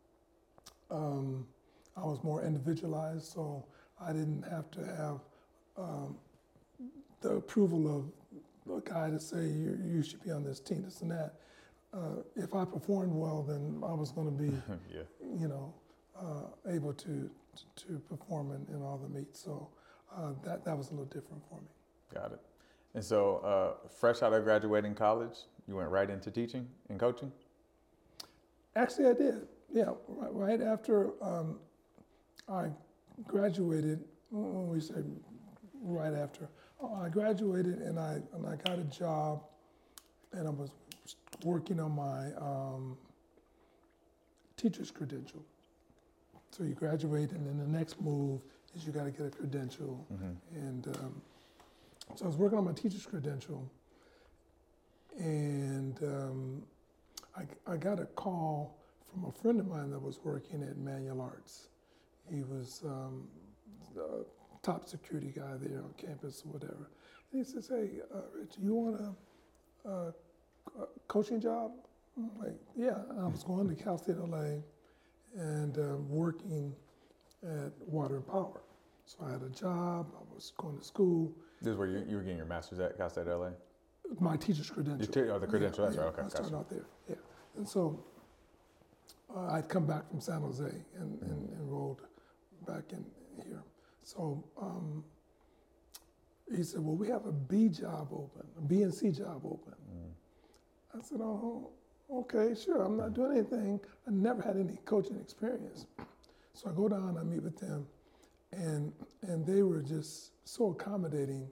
Um, I was more individualized, so I didn't have to have um, the approval of a guy to say you, you should be on this team, this and that. Uh, if I performed well, then I was going to be, Yeah. you know, uh, able to to perform in, in all the meets. So uh, that that was a little different for me. Got it. And so, uh, fresh out of graduating college, you went right into teaching and coaching? Actually, I did. Yeah, right, right after um, I graduated, when we say right after, I graduated and I and I got a job, and I was working on my um, teacher's credential. So you graduate, and then the next move is you got to get a credential. Mm-hmm. And um, so I was working on my teacher's credential, and um, I, I got a call from a friend of mine that was working at Manual Arts. He was um, the top security guy there on campus or whatever. And he says, hey, uh, Rich, you want a, a, a coaching job? I'm like, yeah. And I was going to Cal State L A and uh, working at Water and Power. So I had a job, I was going to school. This is where you, you were getting your master's at Cal State L A? My teacher's credential. Your te- oh, the credential, yeah, that's yeah, right, okay, I started gotcha. out there, yeah. And so uh, I'd come back from San Jose and, and enrolled back in here. So um, he said, well, we have a B job open, a B and C job open. Mm. I said, oh, okay, sure, I'm not doing anything. I never had any coaching experience. So I go down, I meet with them, and and they were just so accommodating.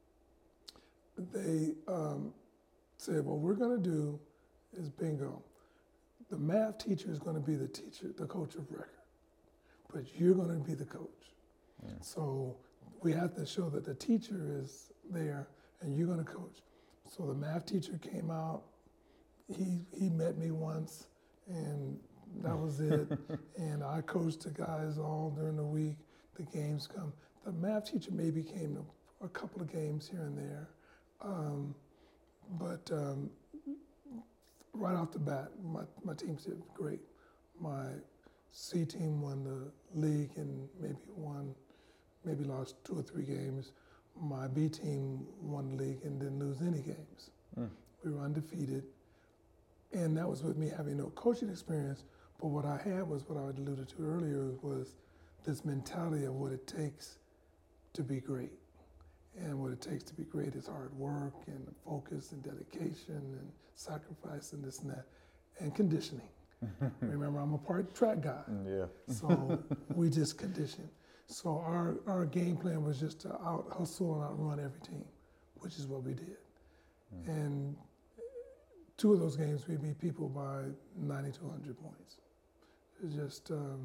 They um, said, what we're gonna do is bingo. The math teacher is gonna be the teacher, the coach of record, but you're gonna be the coach. Yeah. So we have to show that the teacher is there and you're gonna coach. So the math teacher came out, he he met me once, and that was it. And I coached the guys all during the week. The games come. The math teacher maybe came to a couple of games here and there. Um, but um, right off the bat, my, my teams did great. My C team won the league and maybe won, maybe lost two or three games. My B team won the league and didn't lose any games. Mm. We were undefeated. And that was with me having no coaching experience. But what I had was what I alluded to earlier was this mentality of what it takes to be great. And what it takes to be great is hard work and focus and dedication and sacrifice and this and that, and conditioning. Remember, I'm a part track guy. Yeah. So we just conditioned. So our, our game plan was just to out hustle and outrun every team, which is what we did. Mm. And two of those games we beat people by ninety to one hundred points. It was just um,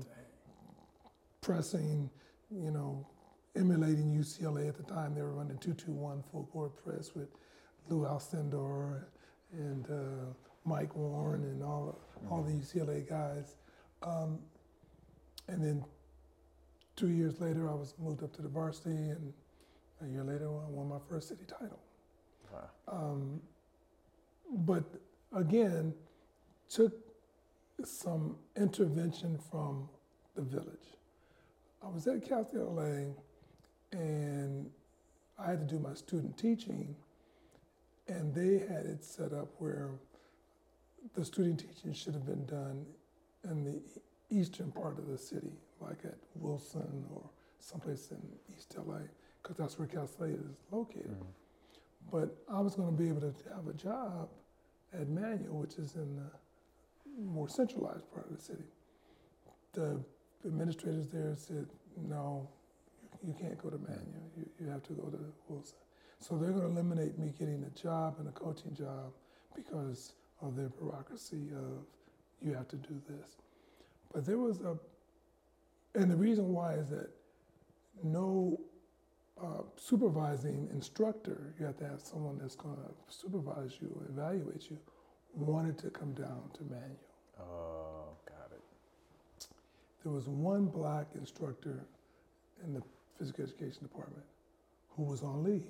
pressing, you know, emulating U C L A at the time. They were running two two one full court press with Lou Alcindor and uh, Mike Warren and all mm. all the U C L A guys. Um, and then two years later, I was moved up to the varsity, and a year later, I won my first city title. Wow. Um, but again, took some intervention from the village. I was at Cal State L A, and I had to do my student teaching, and they had it set up where the student teaching should have been done in the eastern part of the city, like at Wilson or someplace in East L A, because that's where Cal State is located. Mm-hmm. But I was going to be able to have a job at Manual, which is in the more centralized part of the city. The administrators there said, no, you can't go to Manual. You, you have to go to Wilson. So they're going to eliminate me getting a job and a coaching job because of their bureaucracy of you have to do this. But there was a, and the reason why is that no uh, supervising instructor, you have to have someone that's going to supervise you, evaluate you, wanted to come down to Manual. Oh, got it. There was one black instructor in the physical education department who was on leave.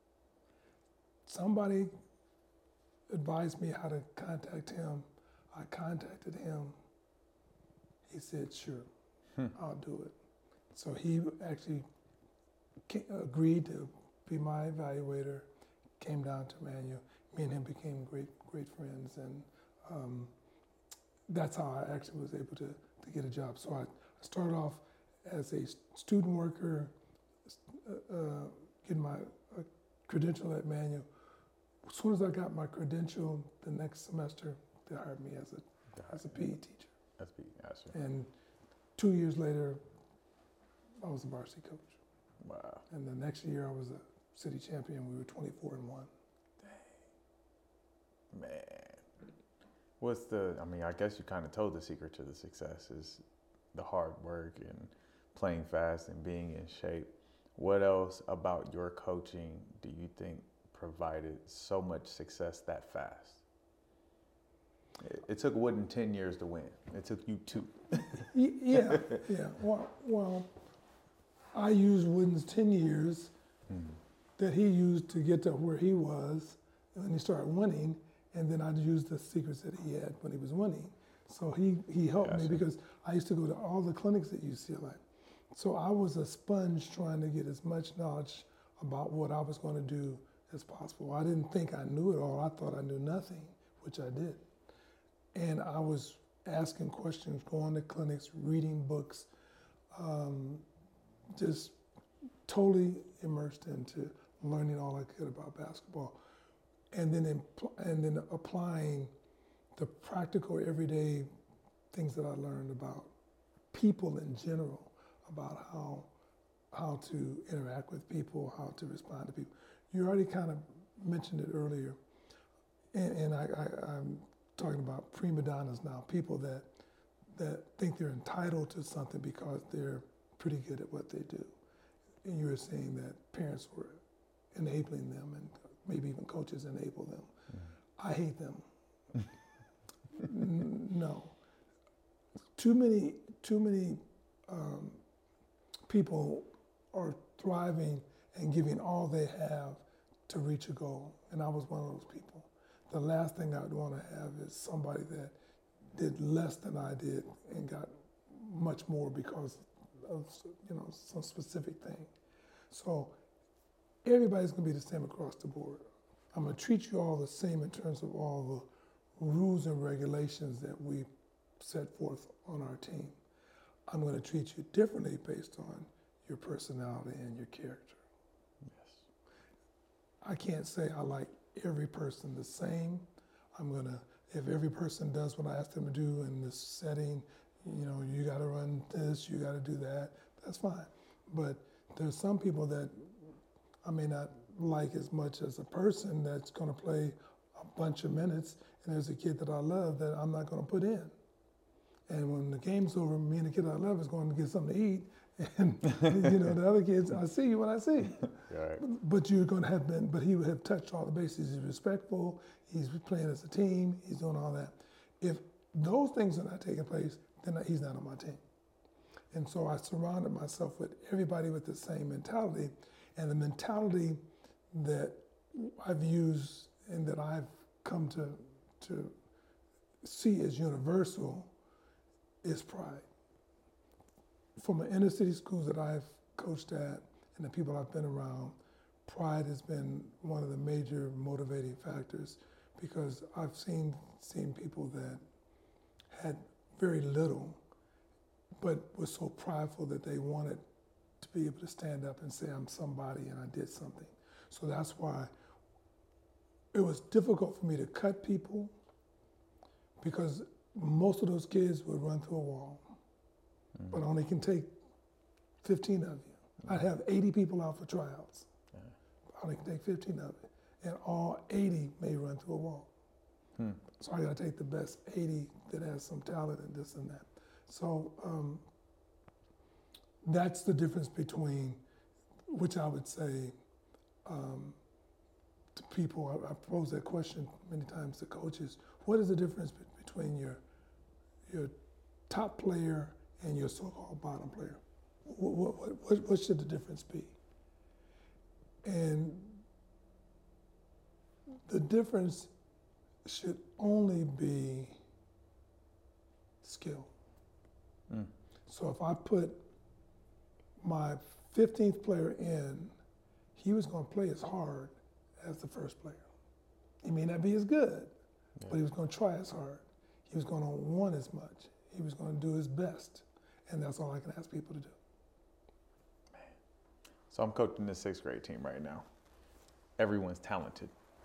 Somebody advised me how to contact him. I contacted him. He said, sure, hmm. I'll do it. So he actually came, agreed to be my evaluator, came down to Manual. Me and him became great, great friends, and um, that's how I actually was able to, to get a job. So I, I started off as a student worker, uh, uh, getting my uh, credential at Manual. As soon as I got my credential, the next semester, they hired me as a, as a P E teacher. That's P E, gotcha. And two years later, I was a varsity coach. Wow. And the next year, I was a city champion. We were twenty-four and one. Dang. Man. What's the, I mean, I guess you kind of told the secret to the success is the hard work and playing fast and being in shape. What else about your coaching do you think provided so much success that fast? It, it took Wooden ten years to win. It took you two. yeah, yeah. Well, well, I used Wooden's ten years mm-hmm. that he used to get to where he was when he started winning, and then I used the secrets that he had when he was winning. So he, he helped gotcha. me because I used to go to all the clinics at U C L A. So I was a sponge trying to get as much knowledge about what I was going to do as possible. I didn't think I knew it all. I thought I knew nothing, which I did. And I was asking questions, going to clinics, reading books, um, just totally immersed into learning all I could about basketball. And then impl- and then applying the practical, everyday things that I learned about people in general, about how how to interact with people, how to respond to people. You already kind of mentioned it earlier, and, and I, I, I'm talking about prima donnas now, people that that think they're entitled to something because they're pretty good at what they do. And you were saying that parents were enabling them, and maybe even coaches enable them. Mm. I hate them. N- no. Too many, too many um, people are thriving and giving all they have to reach a goal, and I was one of those people. The last thing I would want to have is somebody that did less than I did and got much more because of, you know, some specific thing. So everybody's going to be the same across the board. I'm going to treat you all the same in terms of all the rules and regulations that we set forth on our team. I'm going to treat you differently based on your personality and your character. Yes. I can't say I like every person the same. I'm going to if every person does what I ask them to do in this setting, you know, you got to run this, you got to do that, that's fine. But there's some people that I may not like as much as a person that's going to play a bunch of minutes, and there's a kid that I love that I'm not going to put in. And when the game's over, me and the kid I love is going to get something to eat, and you know the other kids, I see you when I see you. Right. But you're going to have been, but he would have touched all the bases. He's respectful. He's playing as a team. He's doing all that. If those things are not taking place, then he's not on my team. And so I surrounded myself with everybody with the same mentality, and the mentality that I've used and that I've come to to see as universal is pride. From the inner city schools that I've coached at and the people I've been around, pride has been one of the major motivating factors, because I've seen seen people that had very little but were so prideful that they wanted to be able to stand up and say, I'm somebody and I did something. So that's why it was difficult for me to cut people, because most of those kids would run through a wall, mm-hmm. but only can take fifteen of you. Mm-hmm. I'd have eighty people out for tryouts. Yeah. I only can take fifteen of it, and all eighty may run through a wall. Hmm. So I got to take the best eighty that has some talent and this and that. So um, that's the difference between, which I would say um, to people, I, I pose that question many times to coaches, what is the difference be- between your your top player and your so-called bottom player? What, what, what, what should the difference be? And the difference should only be skill. Mm. So if I put my fifteenth player in, he was going to play as hard as the first player. He may not be as good, yeah. but he was going to try as hard. He was going to want as much. He was going to do his best. And that's all I can ask people to do. Man. So I'm coaching this sixth grade team right now. Everyone's talented.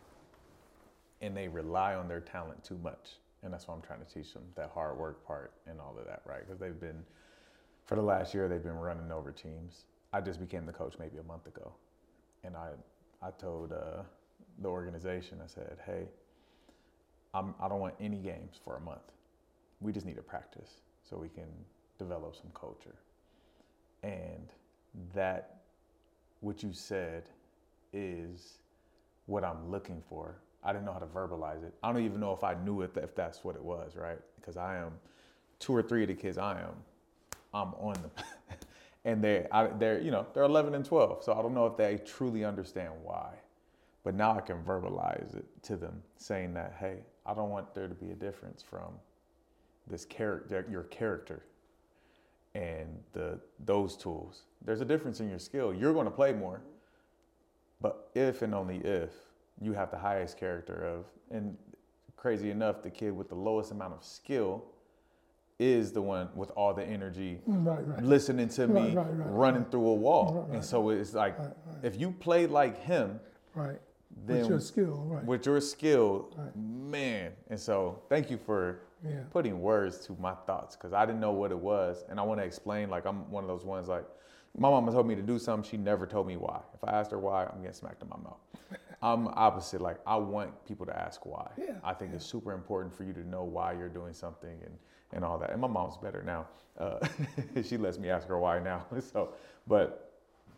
And they rely on their talent too much. And that's why I'm trying to teach them that hard work part and all of that, right? Because they've been, for the last year, they've been running over teams. I just became the coach maybe a month ago. And I I told uh, the organization, I said, hey, I'm, I don't want any games for a month. We just need to practice so we can develop some culture. And that, what you said, is what I'm looking for. I didn't know how to verbalize it. I don't even know if I knew it, if that's what it was, right? Because I am, two or three of the kids I am, I'm on them. And they, I, they're, you know, they're eleven and twelve. So I don't know if they truly understand why. But now I can verbalize it to them, saying that, hey, I don't want there to be a difference from this character, your character, and the those tools. There's a difference in your skill. You're going to play more, but if and only if you have the highest character of, and crazy enough, the kid with the lowest amount of skill is the one with all the energy, right, right. listening to me, right, right, right, running right. through a wall. Right, right, and so it's like, right, right. if you play like him, right. then with your skill, right. with your skill, right. man. And so thank you for yeah. putting words to my thoughts, because I didn't know what it was. And I want to explain, like, I'm one of those ones, like, my mama told me to do something, she never told me why. If I asked her why, I'm getting smacked in my mouth. I'm opposite, like, I want people to ask why. Yeah. I think yeah. it's super important for you to know why you're doing something and, and all that. And my mom's better now. Uh, she lets me ask her why now. So, but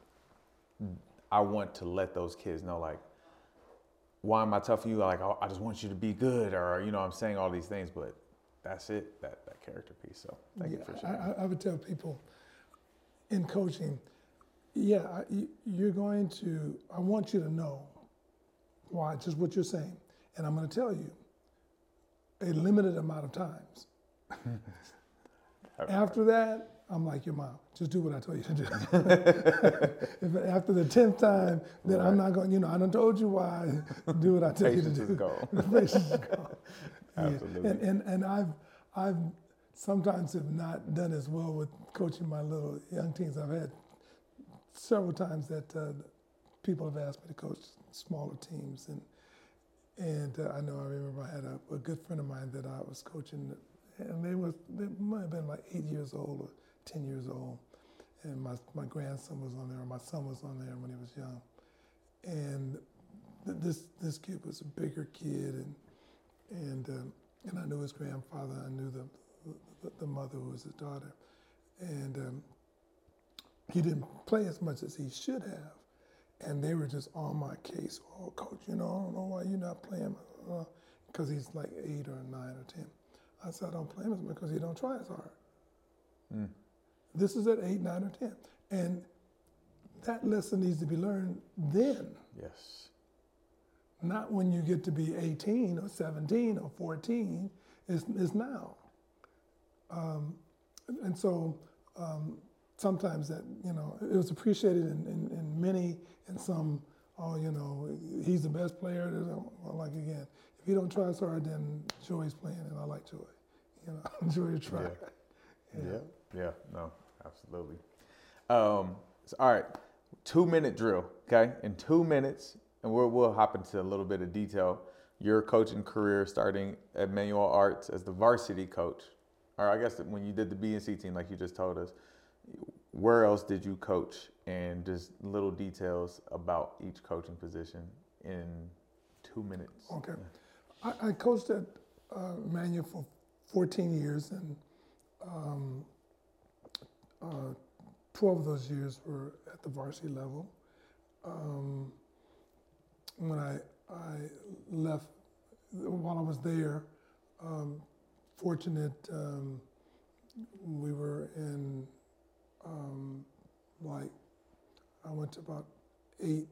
I want to let those kids know, like, why am I telling you? Like, I just want you to be good, or, you know, I'm saying all these things, but that's it, that, that character piece. So thank yeah, you for sharing. I, I would tell people in coaching, yeah, I, you're going to, I want you to know why, just what you're saying. And I'm going to tell you a limited amount of times. After that, I'm like your mom. Just do what I told you to do. If after the tenth time, then right. I'm not going, you know, I done told you why. Do what I tell you to do. Go. Patience is gone. Absolutely. Yeah. And, and, and I've, I've sometimes have not done as well with coaching my little young teams. I've had several times that uh, people have asked me to coach smaller teams. And And uh, I know I remember I had a, a good friend of mine that I was coaching, and they was they might have been like eight years old or ten years old, and my my grandson was on there, or my son was on there when he was young, and th- this this kid was a bigger kid, and and um, and I knew his grandfather, I knew the the, the mother who was his daughter, and um, he didn't play as much as he should have. And they were just on my case. Oh, coach, you know, I don't know why you're not playing, because uh, he's like eight or nine or ten. I said, I don't play him as much because he don't try as hard. Mm. This is at eight, nine, or ten. And that lesson needs to be learned then. Yes. Not when you get to be eighteen or seventeen or fourteen. It's, it's now. Um, and so um, sometimes that, you know, it was appreciated in, in, in many, and some, oh, you know, he's the best player. Well, like, again, if you don't try as hard, then Joy's playing, and I like Joy. You know, Joy try. Yeah. Yeah. yeah, yeah, no, absolutely. Um, so, all right, two minute drill, okay? In two minutes, and we'll, we'll hop into a little bit of detail. Your coaching career starting at Manual Arts as the varsity coach, or I guess when you did the B N C team, like you just told us. Where else did you coach, and just little details about each coaching position in two minutes? Okay. I, I coached at uh, Manual for fourteen years, and um, uh, twelve of those years were at the varsity level. Um, when I, I left, while I was there, um, fortunate, um, we were in Um, like, I went to about eight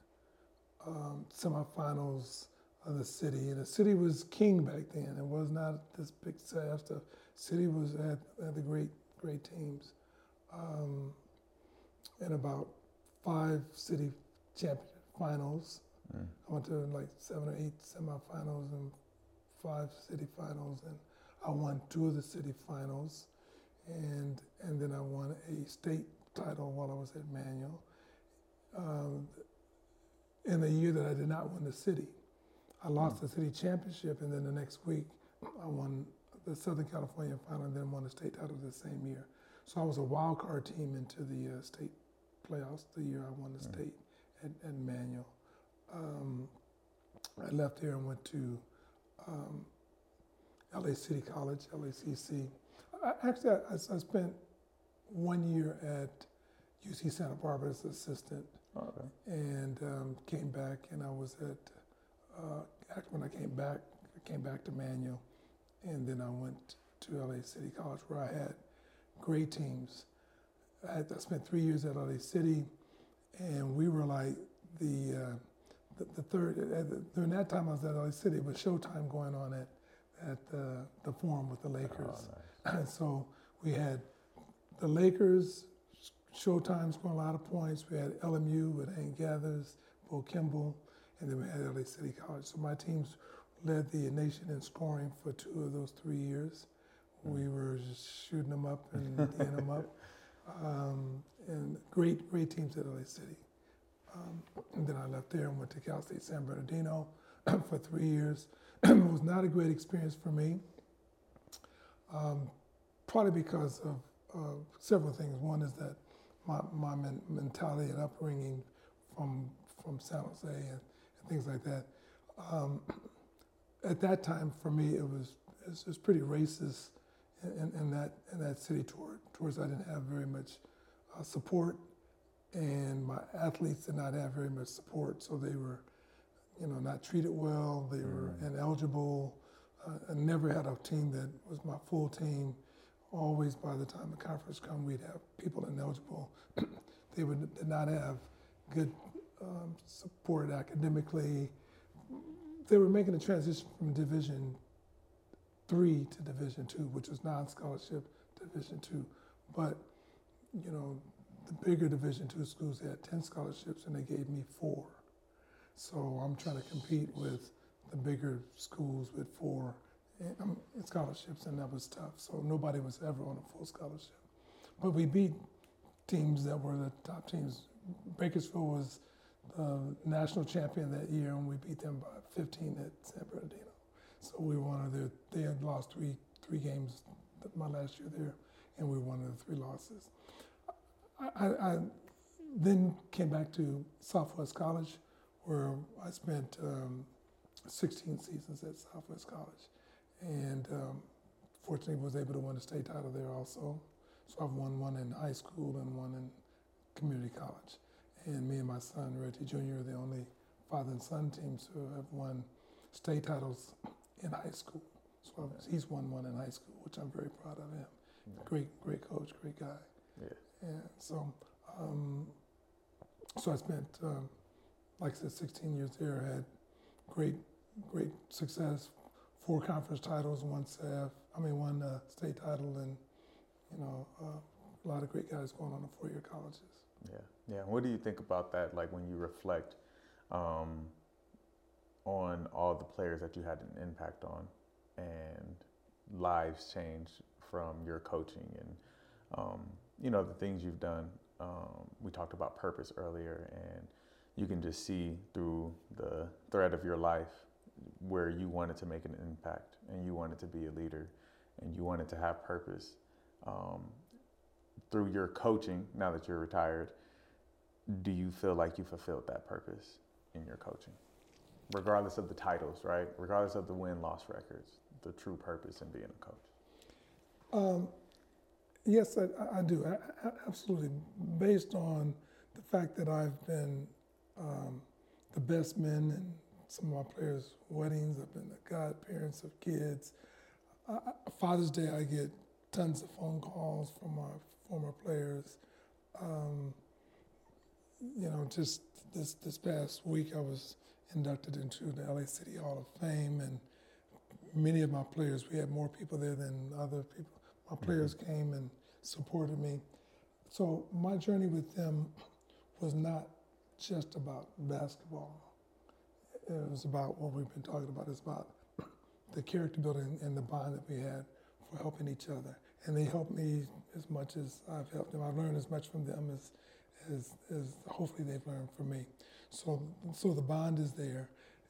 um, semifinals of the city, and the city was king back then. It was not this big staff stuff. City was had, had the great, great teams, um, and about five city championship finals. Mm. I went to like seven or eight semifinals and five city finals, and I won two of the city finals. And and then I won a state title while I was at Manual. Um, in the year that I did not win the city, I lost mm. the city championship, and then the next week I won the Southern California final, and then won the state title the same year. So I was a wild card team into the uh, state playoffs the year I won the mm. state at, at Manual. Um, I left here and went to um, L A City College, L A C C. I, actually, I, I spent one year at U C Santa Barbara as assistant, okay. and um, came back, and I was at, uh, when I came back, I came back to Manual, and then I went to L A City College, where I had great teams. I, had, I spent three years at L A City, and we were like the, uh, the, the third, uh, during that time I was at L A City, with Showtime going on at, at the, the Forum with the Lakers. Oh, nice. And so we had the Lakers, Showtime scoring a lot of points. We had L M U with Hank Gathers, Bo Kimball, and then we had L A City College. So my teams led the nation in scoring for two of those three years. We were just shooting them up and teeing them up. Um, and great, great teams at L A City. Um, and then I left there and went to Cal State San Bernardino for three years. It was not a great experience for me. Um, probably because of uh, several things. One is that my, my men- mentality and upbringing from from San Jose and, and things like that. Um, at that time, for me, it was it was pretty racist in, in that in that city toward towards I didn't have very much uh, support, and my athletes did not have very much support. So they were, you know, not treated well. They were mm. ineligible. Uh, I never had a team that was my full team. Always, by the time the conference come, we'd have people ineligible. They would did not have good um, support academically. They were making a transition from Division Three to Division Two, which was non-scholarship Division Two. But you know, the bigger Division Two schools, they had ten scholarships, and they gave me four. So I'm trying to compete with the bigger schools with four um, scholarships, and that was tough. So nobody was ever on a full scholarship. But we beat teams that were the top teams. Bakersfield was the national champion that year, and we beat them by fifteen at San Bernardino. So we were one of their, they had lost three three games my last year there, and we were one of the three losses. I, I, I then came back to Southwest College, where I spent um, sixteen seasons at Southwest College, and um, fortunately was able to win a state title there also. So I've won one in high school and one in community college. And me and my son, Reggie Junior, are the only father and son teams who have won state titles in high school. So I've, he's won one in high school, which I'm very proud of him. Yeah. Great, great coach, great guy. Yeah. And so, um, so I spent, um, like I said, sixteen years there. Had great, great success. Four conference titles, one S A F. I mean, one uh, state title, and you know, uh, a lot of great guys going on to four-year colleges. Yeah, yeah. What do you think about that? Like when you reflect um, on all the players that you had an impact on, and lives changed from your coaching, and um, you know the things you've done. Um, we talked about purpose earlier, and you can just see through the thread of your life where you wanted to make an impact, and you wanted to be a leader, and you wanted to have purpose. Um, through your coaching, now that you're retired, do you feel like you fulfilled that purpose in your coaching? Regardless of the titles, right? Regardless of the win-loss records, the true purpose in being a coach. Um, yes, I, I do, I, I, absolutely. Based on the fact that I've been um, the best man in some of my players' weddings, I've been the godparents of kids. I, Father's Day, I get tons of phone calls from my former players. Um, you know, just this this past week, I was inducted into the L A City Hall of Fame, and many of my players, we had more people there than other people. My players mm-hmm. came and supported me. So my journey with them was not just about basketball. It was about what we've been talking about. It's about the character building and the bond that we had for helping each other. And they helped me as much as I've helped them. I've learned as much from them as, as, as hopefully they've learned from me. So, so the bond is there.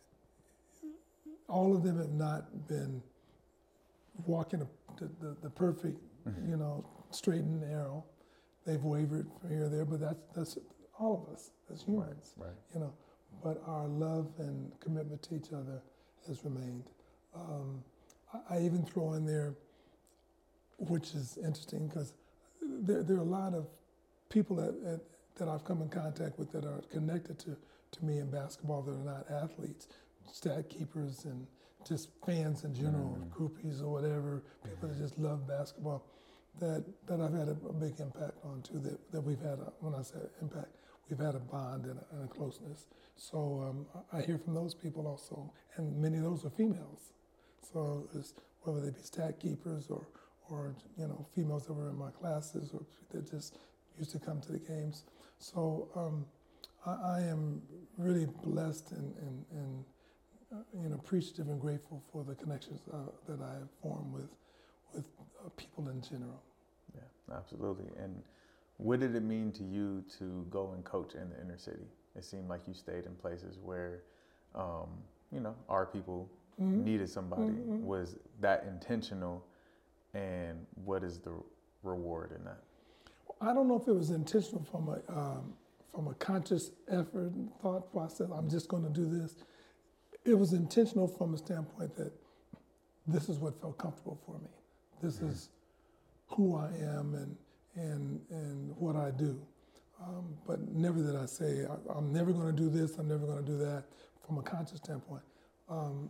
All of them have not been walking the, the, the perfect, mm-hmm. you know, straight and narrow. They've wavered from here or there, but that's that's all of us as humans, right, right. you know. But our love and commitment to each other has remained. Um, I, I even throw in there, which is interesting because there, there are a lot of people that, that that I've come in contact with that are connected to, to me in basketball that are not athletes, stat keepers and just fans in general, mm-hmm. groupies or whatever, people that just love basketball, that, that I've had a, a big impact on too, that, that we've had, a, when I say impact, we've had a bond and a, and a closeness. So um, I hear from those people also, and many of those are females. So it's, whether they be stat keepers or, or you know, females that were in my classes or that just used to come to the games. So um, I, I am really blessed and, and, and uh, you know, appreciative and grateful for the connections uh, that I have formed with, with uh, people in general. Yeah, absolutely. And what did it mean to you to go and coach in the inner city? It seemed like you stayed in places where, um, you know, our people mm-hmm. needed somebody. Mm-hmm. Was that intentional? And what is the reward in that? I don't know if it was intentional from a um, from a conscious effort and thought process. I'm just going to do this. It was intentional from a standpoint that this is what felt comfortable for me. This mm-hmm. is who I am and and and what I do. Um, but never did I say, I, I'm never going to do this, I'm never going to do that, from a conscious standpoint. Um,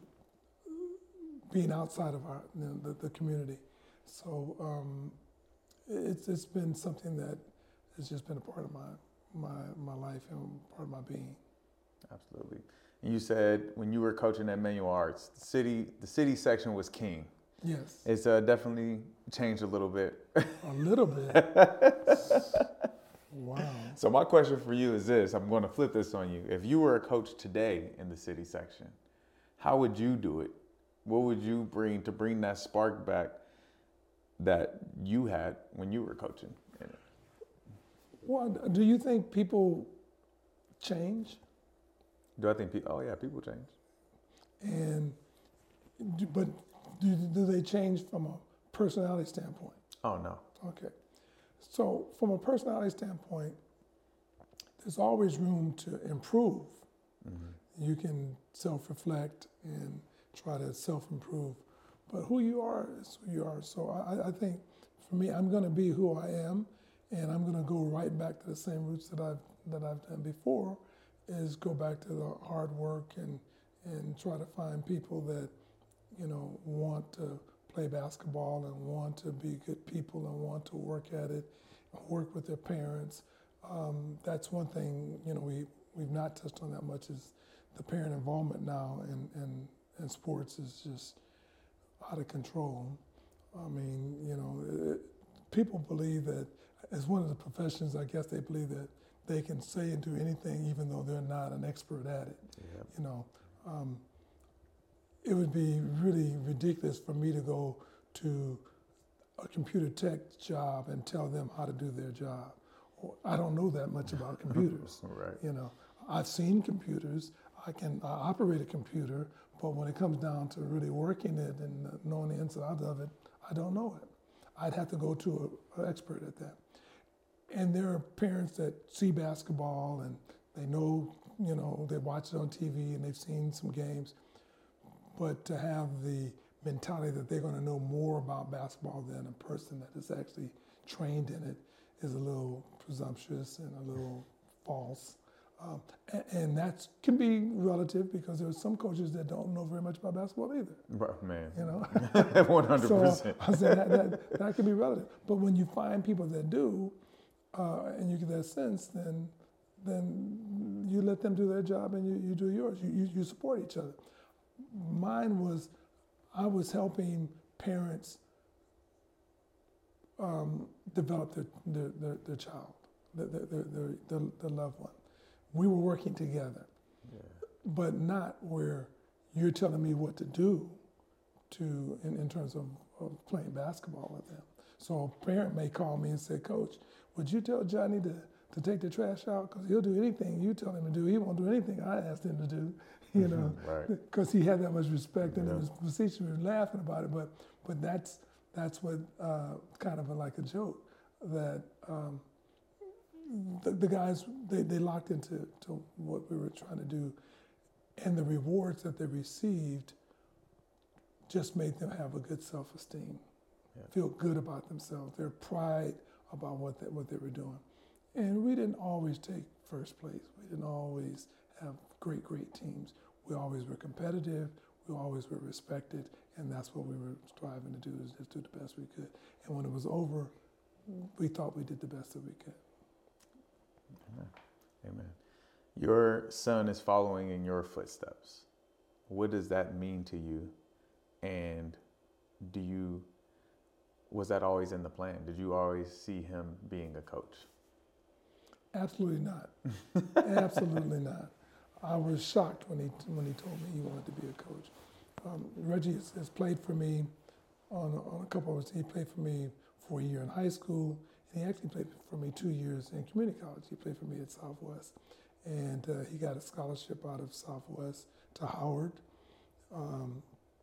being outside of our, you know, the, the community. So um, it's it's been something that has just been a part of my, my, my life and part of my being. Absolutely. And you said when you were coaching at Manual Arts, the city, the city section was king. Yes. It's uh, definitely changed a little bit. A little bit. Wow. So my question for you is this, I'm going to flip this on you. If you were a coach today in the city section, how would you do it? What would you bring to bring that spark back that you had when you were coaching in it? Well, do you think people change? Do I think people? Oh yeah, people change. And do, but do, do they change from a personality standpoint? Oh no. Okay. So from a personality standpoint, there's always room to improve. Mm-hmm. You can self-reflect and try to self-improve, but who you are is who you are. So I, I think for me, I'm going to be who I am, and I'm going to go right back to the same roots that I've that I've done before, is go back to the hard work and and try to find people that, you know, want to play basketball and want to be good people and want to work at it, work with their parents. Um, that's one thing, you know, we, we've not touched on that much, is the parent involvement now in, in, in sports is just out of control. I mean, you know, it, people believe that, as one of the professions, I guess they believe that they can say and do anything even though they're not an expert at it. Yep. You know, um, it would be really ridiculous for me to go to a computer tech job and tell them how to do their job. I don't know that much about computers. Right. You know, I've seen computers. I can I operate a computer, but when it comes down to really working it and knowing the ins and outs of it, I don't know it. I'd have to go to an expert at that. And there are parents that see basketball and they know, you know, they watch it on T V and they've seen some games, but to have the mentality that they're going to know more about basketball than a person that is actually trained in it is a little presumptuous and a little false. Um, and, and that can be relative, because there are some coaches that don't know very much about basketball either. Right, man. You know, one hundred percent. So I said that, that, that can be relative. But when you find people that do, uh, and you get that sense, then then you let them do their job and you, you do yours. You, you you support each other. Mine was, I was helping parents um, develop their their, their, their child, their, their, their, their, their loved one. We were working together, yeah. But not where you're telling me what to do to in, in terms of, of playing basketball with them. So a parent may call me and say, Coach, would you tell Johnny to, to take the trash out? Because he'll do anything you tell him to do. He won't do anything I asked him to do, you know, because right. He had that much respect and yeah. It was facetious. We were laughing about it, but but that's that's what uh, kind of a, like a joke that um, the, the guys, they, they locked into to what we were trying to do, and the rewards that they received just made them have a good self-esteem, yeah. Feel good about themselves, their pride about what they, what they were doing. And we didn't always take first place. We didn't always have great, great teams. We always were competitive. We always were respected. And that's what we were striving to do, is just do the best we could. And when it was over, we thought we did the best that we could. Amen. Amen. Your son is following in your footsteps. What does that mean to you? And do you, was that always in the plan? Did you always see him being a coach? Absolutely not. Absolutely not. I was shocked when he when he told me he wanted to be a coach. Um, Reggie has, has played for me on, on a couple of, he played for me for a year in high school, and he actually played for me two years in community college. He played for me at Southwest, and uh, he got a scholarship out of Southwest to Howard, um,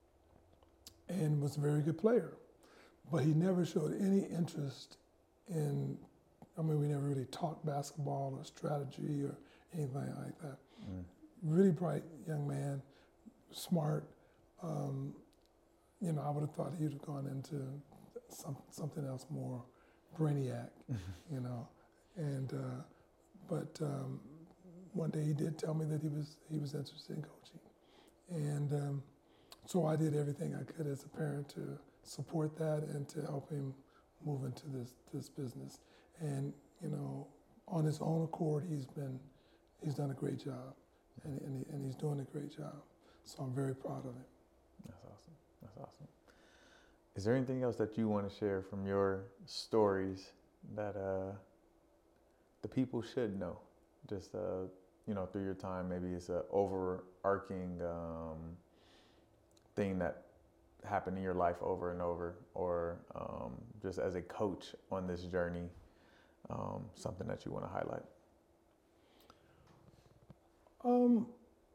and was a very good player. But he never showed any interest in, I mean, we never really talked basketball or strategy or anything like that. Mm. Really bright young man, smart. Um, you know, I would have thought he'd have gone into some, something else more brainiac, you know. And uh, but um, one day he did tell me that he was he was interested in coaching, and um, so I did everything I could as a parent to support that and to help him move into this this business. And you know, on his own accord, he's been he's done a great job, and and, he, and he's doing a great job. So I'm very proud of him. That's awesome. That's awesome. Is there anything else that you want to share from your stories that uh, the people should know? Just uh, you know, through your time, maybe it's an overarching um, thing that happened in your life over and over, or um, just as a coach on this journey, um, something that you want to highlight? Um,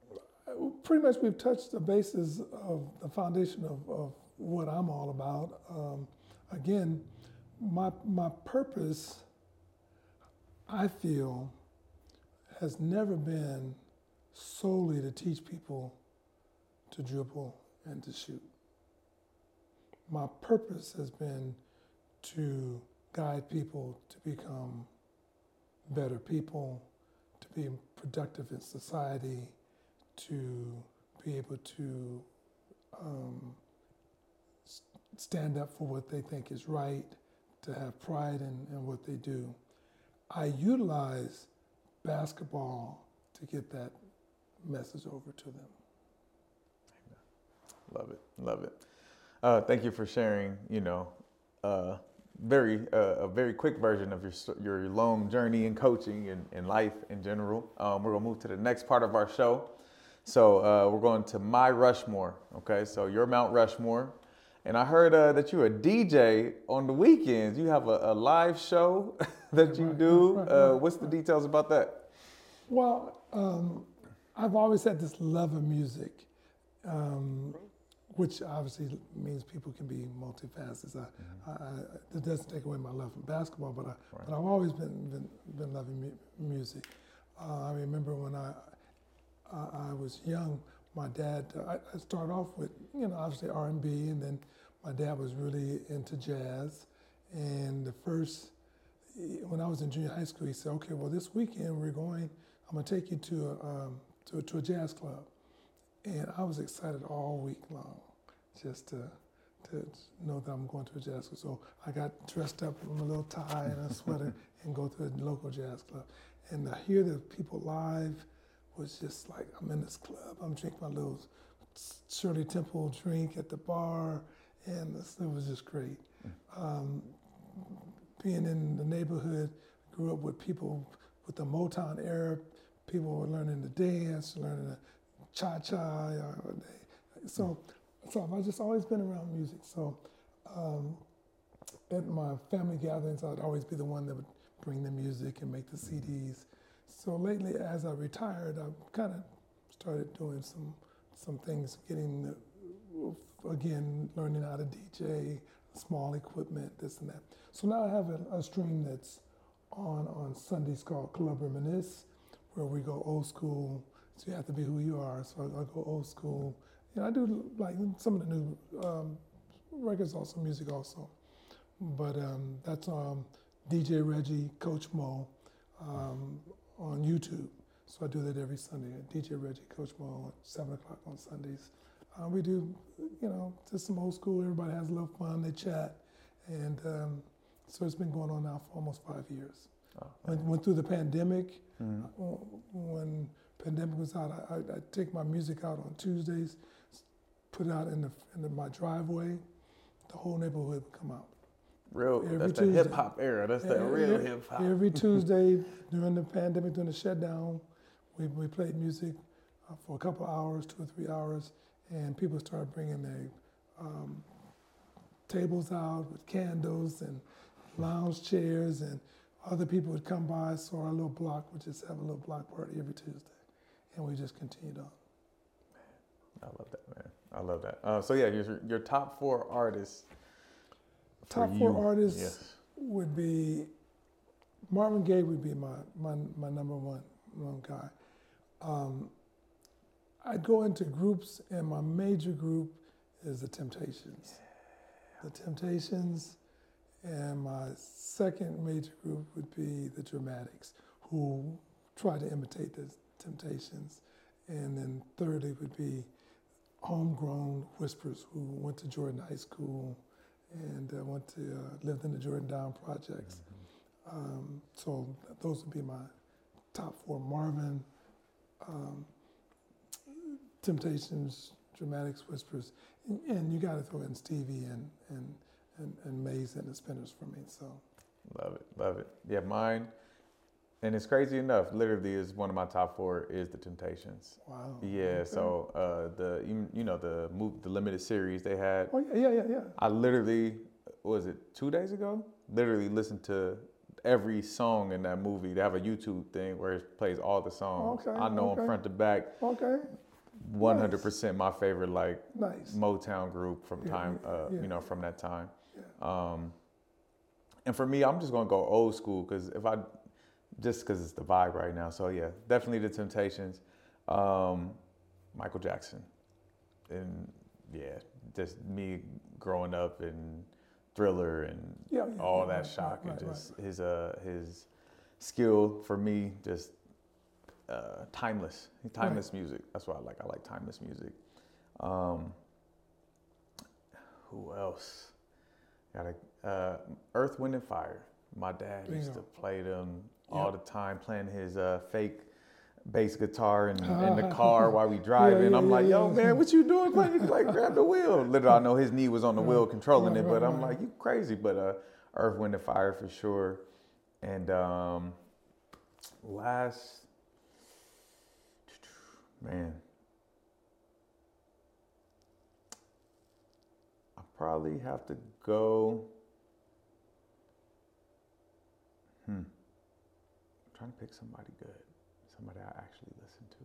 pretty much we've touched the basis of the foundation of, of what I'm all about. Um, again, my my purpose, I feel, has never been solely to teach people to dribble and to shoot. My purpose has been to guide people to become better people, to be productive in society, to be able to um, stand up for what they think is right, to have pride in, in what they do. I utilize basketball to get that message over to them. Love it, love it. Uh, thank you for sharing, you know, uh, very uh, a very quick version of your your long journey in coaching and, and life in general. Um, we're gonna move to the next part of our show. So uh, we're going to My Rushmore, okay? So you're Mount Rushmore. And I heard uh, that you're a D J on the weekends. You have a, a live show that you Right, do. right, Uh, right, what's the details about that? Well, um, I've always had this love of music, um, which obviously means people can be multifaceted. I, mm-hmm. I, I, it doesn't take away my love for basketball, but, I, right. but I've always been been, been loving mu- music. Uh, I remember when I, I I was young, my dad. I, I started off with you know obviously R and B, and then my dad was really into jazz. And the first, when I was in junior high school, he said, "Okay, well this weekend we're going. I'm gonna take you to a um, to, to a jazz club." And I was excited all week long, just to to know that I'm going to a jazz club. So I got dressed up in a little tie and a sweater and go to a local jazz club. And to hear the people live was just like, I'm in this club. I'm drinking my little Shirley Temple drink at the bar, and this, it was just great. Um, being in the neighborhood, grew up with people with the Motown era. People were learning to dance, learning to cha-cha. So, so I've just always been around music. So um, at my family gatherings, I'd always be the one that would bring the music and make the C Ds. So lately, as I retired, I kind of started doing some some things, getting, the, again, learning how to D J, small equipment, this and that. So now I have a, a stream that's on on Sundays called Club Reminisce, where we go old school. So you have to be who you are. So I, I go old school. And I do like some of the new um, records, also music also. But um, that's um, D J Reggie, Coach Mo um, on YouTube. So I do that every Sunday. D J Reggie, Coach Mo at seven o'clock on Sundays. Uh, we do, you know, just some old school. Everybody has a little fun. They chat. And um, so it's been going on now for almost five years. Oh, went, went through the pandemic. Mm-hmm. uh, when pandemic was out, I, I, I take my music out on Tuesdays, put it out in the in the, my driveway. The whole neighborhood would come out. Real, every that's Tuesday. The hip hop era. That's the every, real hip hop. Every Tuesday during the pandemic, during the shutdown, we we played music uh, for a couple hours, two or three hours, and people started bringing their um, tables out with candles and lounge chairs, and other people would come by. So our little block would just have a little block party every Tuesday, and we just continued on. Man, I love that, man. I love that. Uh, so yeah, your your top four artists. Top four you. artists yes. would be Marvin Gaye would be my my, my number one, one guy. Um, I'd go into groups, and my major group is the Temptations. Yeah. The Temptations, and my second major group would be the Dramatics, who try to imitate the Temptations. And then thirdly would be homegrown Whispers, who went to Jordan High School and uh, went to uh, lived in the Jordan Down projects. Mm-hmm. Um, so those would be my top four: Marvin, um, Temptations, Dramatics, Whispers, and, and you got to throw in Stevie and and and, and Maze and the Spinners for me. So love it, love it. Yeah, mine. And it's crazy enough, literally is one of my top four is the Temptations. Wow. Yeah, okay. so uh, the you, you know the move the limited series they had. Oh yeah, yeah, yeah, yeah. I literally, what was it two days ago? Literally listened to every song in that movie. They have a YouTube thing where it plays all the songs. Okay. I know okay. them front to back. Okay. one hundred percent my favorite, like Nice. Motown group from Yeah, time, yeah, uh, yeah. you know, from that time. Yeah. Um, and for me, I'm just gonna go old school because if I, just because it's the vibe right now. So yeah, definitely the Temptations, um, Michael Jackson, and yeah, just me growing up and Thriller and Yeah, yeah, all yeah, that right, shock right, and right, just his uh his skill for me just uh, timeless, timeless Right. music. That's what I like. I like timeless music. Um, who else? Got a uh, Earth, Wind and Fire. My dad used to Bingo. play them all Yep. the time, playing his uh, fake bass guitar in, in the Ah. car while we driving. yeah, I'm yeah, like, yo, yeah. man, what you doing? Playing? Like, grab the wheel. Literally, I know his knee was on the wheel controlling right, it, but right, I'm right. like, you crazy. But uh, Earth, Wind and Fire for sure. And um, last, man, I probably have to go. Hmm. I'm trying to pick somebody good, somebody I actually listen to.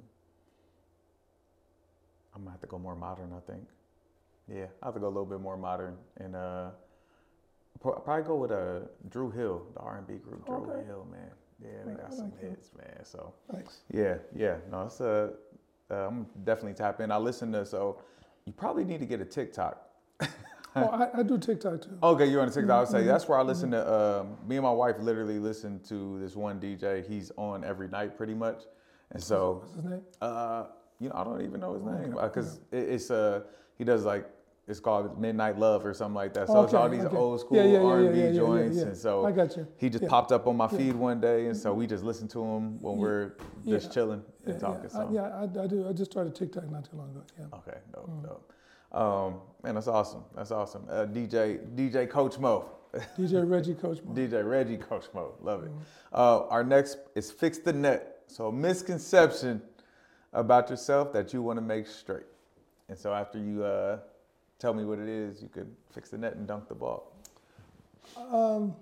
I'm gonna have to go more modern, I think. Yeah, I have to go a little bit more modern, and uh, pro- probably go with uh, Drew Hill, the R and B group. Drew Okay. Hill, man. Yeah, they Right, got I some like them. hits, man. So Nice. yeah, yeah. No, it's uh, uh, I'm definitely tap in. I listen to so. You probably need to get a TikTok. Oh, I, I do TikTok too. Okay, you're on the TikTok. I would say Mhm, that's where I listen to. Um, me and my wife literally listen to this one D J. He's on every night, pretty much, and so What's his name? uh, you know, I don't even know his name Okay, because it, it's uh he does like it's called Midnight Love or something like that. So it's all Okay, these okay. old school Yeah, yeah, yeah, R and B yeah, yeah, yeah, joints, yeah. and so I got you. he just Yeah. popped up on my Yeah. feed one day, and so we just listen to him when Yeah. we're just Yeah. chilling and Yeah, talking. yeah. So I, yeah, I, I do. I just started TikTok not too long ago. Yeah. okay, dope, Mm. dope. Um, man, that's awesome. That's awesome. Uh, D J D J Coach Mo. D J Reggie Coach Mo. D J Reggie Coach Mo. Love it. Mhm. Uh, our next is Fix the Net. So a misconception about yourself that you want to make straight. And so after you uh, tell me what it is, you could fix the net and dunk the ball. Um,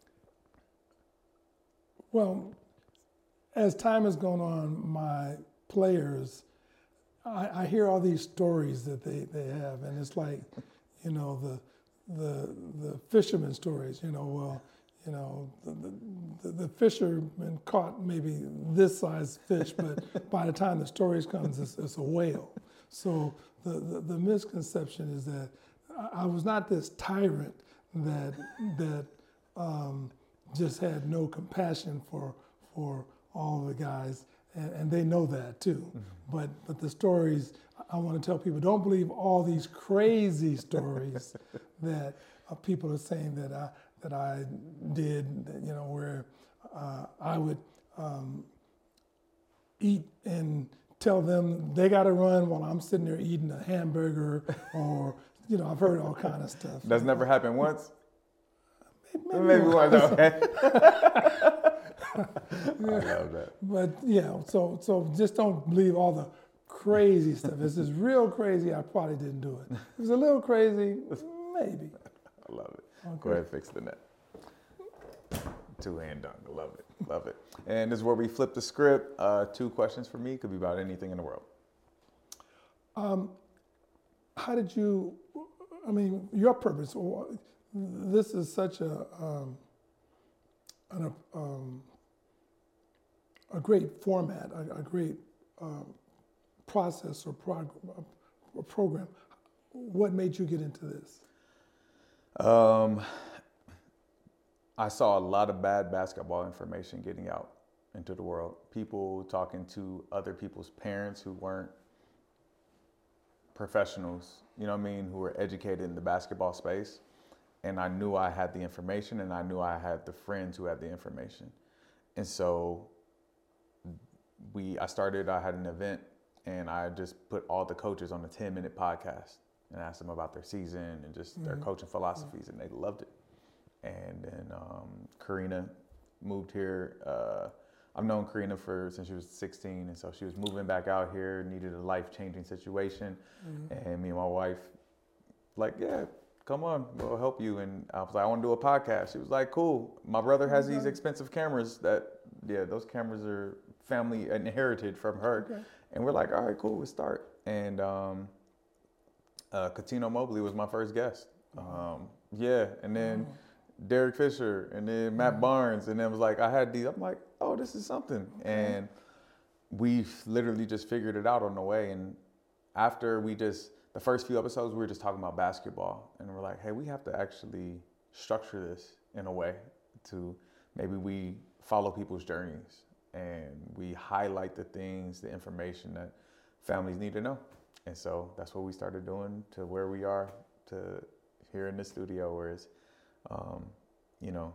well, as time has gone on, my players, I, I hear all these stories that they, they have, and it's like, you know, the the the fisherman stories. You know, well, you know, the the, the fisherman caught maybe this size fish, but by the time the stories comes, it's, it's a whale. So the, the the misconception is that I, I was not this tyrant that that um, just had no compassion for for all the guys, and, and they know that too. Mm-hmm. But but the stories, I want to tell people, don't believe all these crazy stories that uh, people are saying that I that I did. That, you know, where uh, I would um, eat and tell them they got to run while I'm sitting there eating a hamburger, or you know, I've heard all kind of stuff. That's never happened once? Maybe, Maybe once. once, okay. I love that. But yeah, so so just don't believe all the crazy stuff. If it's real crazy, I probably didn't do it. If it's a little crazy, maybe. I love it. Okay. Go ahead, fix the net. Two hand dunk. I love it. Love it. And this is where we flip the script. Uh, two questions for me. Could be about anything in the world. Um, how did you? I mean, your purpose. This is such a um, an, um, a great format, a, a great um, process or prog- a program. What made you get into this? Um, I saw a lot of bad basketball information getting out into the world. People talking to other people's parents who weren't professionals, you know what I mean, who were educated in the basketball space. And I knew I had the information, and I knew I had the friends who had the information. And so we, I started, I had an event, and I just put all the coaches on a ten minute podcast and asked them about their season and just mm-hmm. their coaching philosophies, and they loved it. And then um, Karina moved here. Uh, I've known Karina for since she was sixteen, and so she was moving back out here, needed a life-changing situation. Mm-hmm. And me and my wife, like, yeah, come on, we'll help you. And I was like, I want to do a podcast. She was like, cool. My brother has okay. these expensive cameras that, yeah, those cameras are family inherited from her. Okay. And we're like, all right, cool, we'll start. and um, uh, Katino Mobley was my first guest. Um, yeah, and then Derek Fisher, and then Matt Barnes, and then it was like I had these. I'm like, oh, this is something, and we literally just figured it out on the way. And after we just the first few episodes, we were just talking about basketball, and we're like, hey, we have to actually structure this in a way to maybe we follow people's journeys and we highlight the things, the information that families need to know. And so that's what we started doing to where we are to here in the studio, where it's, um, you know,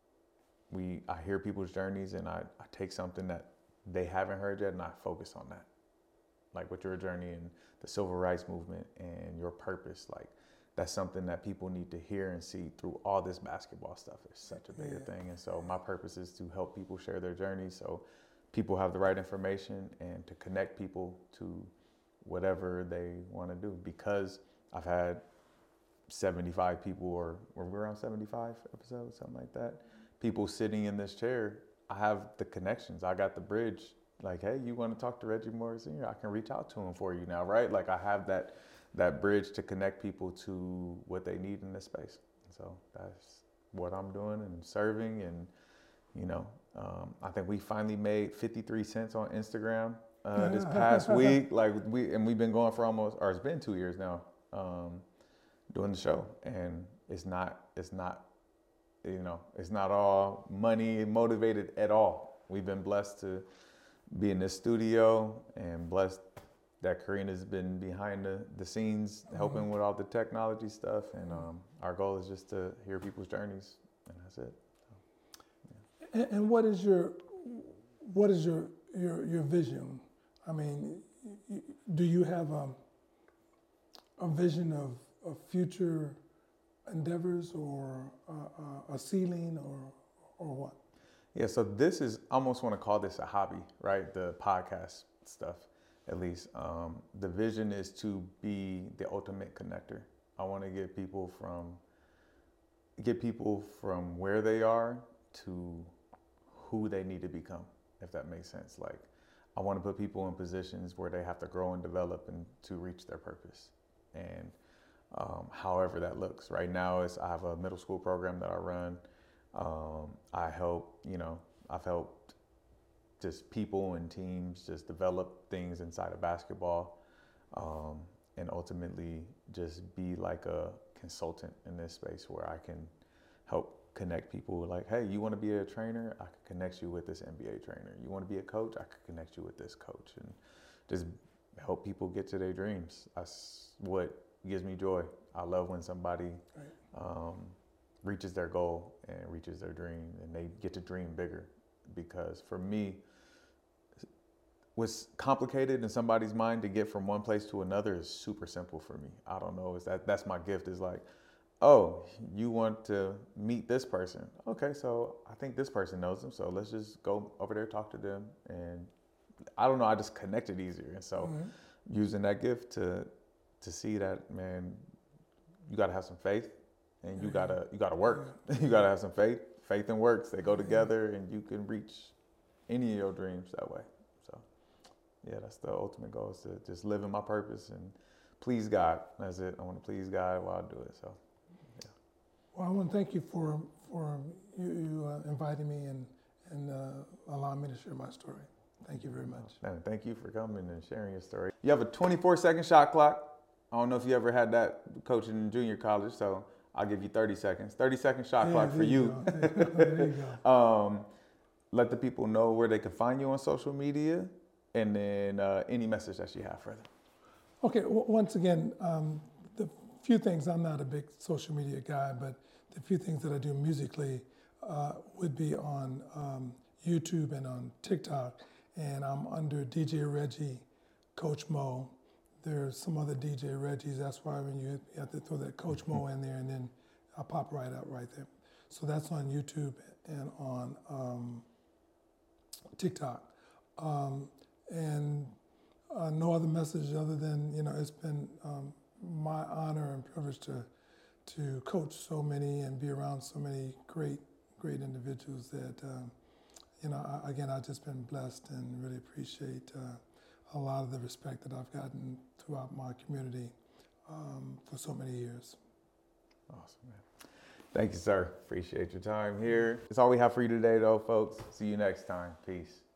we I hear people's journeys and I, I take something that they haven't heard yet and I focus on that. Like with your journey and the civil rights movement and your purpose, like that's something that people need to hear and see through all this basketball stuff. It's such a bigger yeah. thing. And so my purpose is to help people share their journey so people have the right information and to connect people to whatever they want to do. Because I've had seventy-five people, or were we around seventy-five episodes, something like that, people sitting in this chair, I have the connections. I got the bridge. Like, hey, you want to talk to Reggie Morris Senior? I can reach out to him for you now, right? Like I have that that bridge to connect people to what they need in this space. So that's what I'm doing and serving. And, you know, um, I think we finally made fifty-three cents on Instagram uh, this past week. Like we, and we've been going for almost, or it's been two years now, um, doing the show. And it's not, it's not, you know, it's not all money motivated at all. We've been blessed to be in this studio and blessed that Karina's been behind the, the scenes helping mm-hmm. with all the technology stuff. And um, our goal is just to hear people's journeys, and that's it. So, yeah. and, and what is your what is your your, your vision? I mean, do you have a, a vision of, of future endeavors, or a, a ceiling, or or what? Yeah, so this is, I almost want to call this a hobby, right? The podcast stuff. At least um, the vision is to be the ultimate connector. I want to get people from get people from where they are to who they need to become, if that makes sense. Like I want to put people in positions where they have to grow and develop and to reach their purpose. And um, however that looks. Right now, is I have a middle school program that I run. Um, I help, you know, I've helped just people and teams just develop things inside of basketball, um, and ultimately just be like a consultant in this space where I can help connect people. Like, hey, you want to be a trainer? I can connect you with this N B A trainer. You want to be a coach? I can connect you with this coach, and just help people get to their dreams. That's what gives me joy. I love when somebody um, reaches their goal and reaches their dream, and they get to dream bigger. Because for me, what's complicated in somebody's mind to get from one place to another is super simple for me. I don't know, is that that's my gift, is like, oh, you want to meet this person. Okay, so I think this person knows them, so let's just go over there, talk to them. And I don't know, I just connected easier. And so mm-hmm. using that gift to to see that, man, you gotta have some faith, and you gotta you gotta work. You gotta have some faith. Faith and works, they go together, and you can reach any of your dreams that way. So, yeah, that's the ultimate goal, is to just live in my purpose and please God. That's it. I want to please God while I do it. So, yeah. Well, I want to thank you for for you, you uh, inviting me and and uh, allowing me to share my story. Thank you very much. And thank you for coming and sharing your story. You have a twenty-four second shot clock. I don't know if you ever had that coaching in junior college, so I'll give you thirty seconds. thirty second shot yeah, clock for you. you there you go. um, let the people know where they can find you on social media, and then uh, any message that you have for them. Okay, w- once again, um, the few things, I'm not a big social media guy, but the few things that I do musically uh, would be on um, YouTube and on TikTok. And I'm under D J Reggie, Coach Mo. There's some other D J Reggies. That's why when you, you have to throw that Coach Mo in there, and then I'll pop right out right there. So that's on YouTube and on um, TikTok. Um, and uh, no other message other than, you know, it's been um, my honor and privilege to to coach so many and be around so many great, great individuals that, um, you know, I, again, I've just been blessed and really appreciate uh, a lot of the respect that I've gotten throughout my community um, for so many years. Awesome, man. Thank you, sir. Appreciate your time here. That's all we have for you today, though, folks. See you next time. Peace.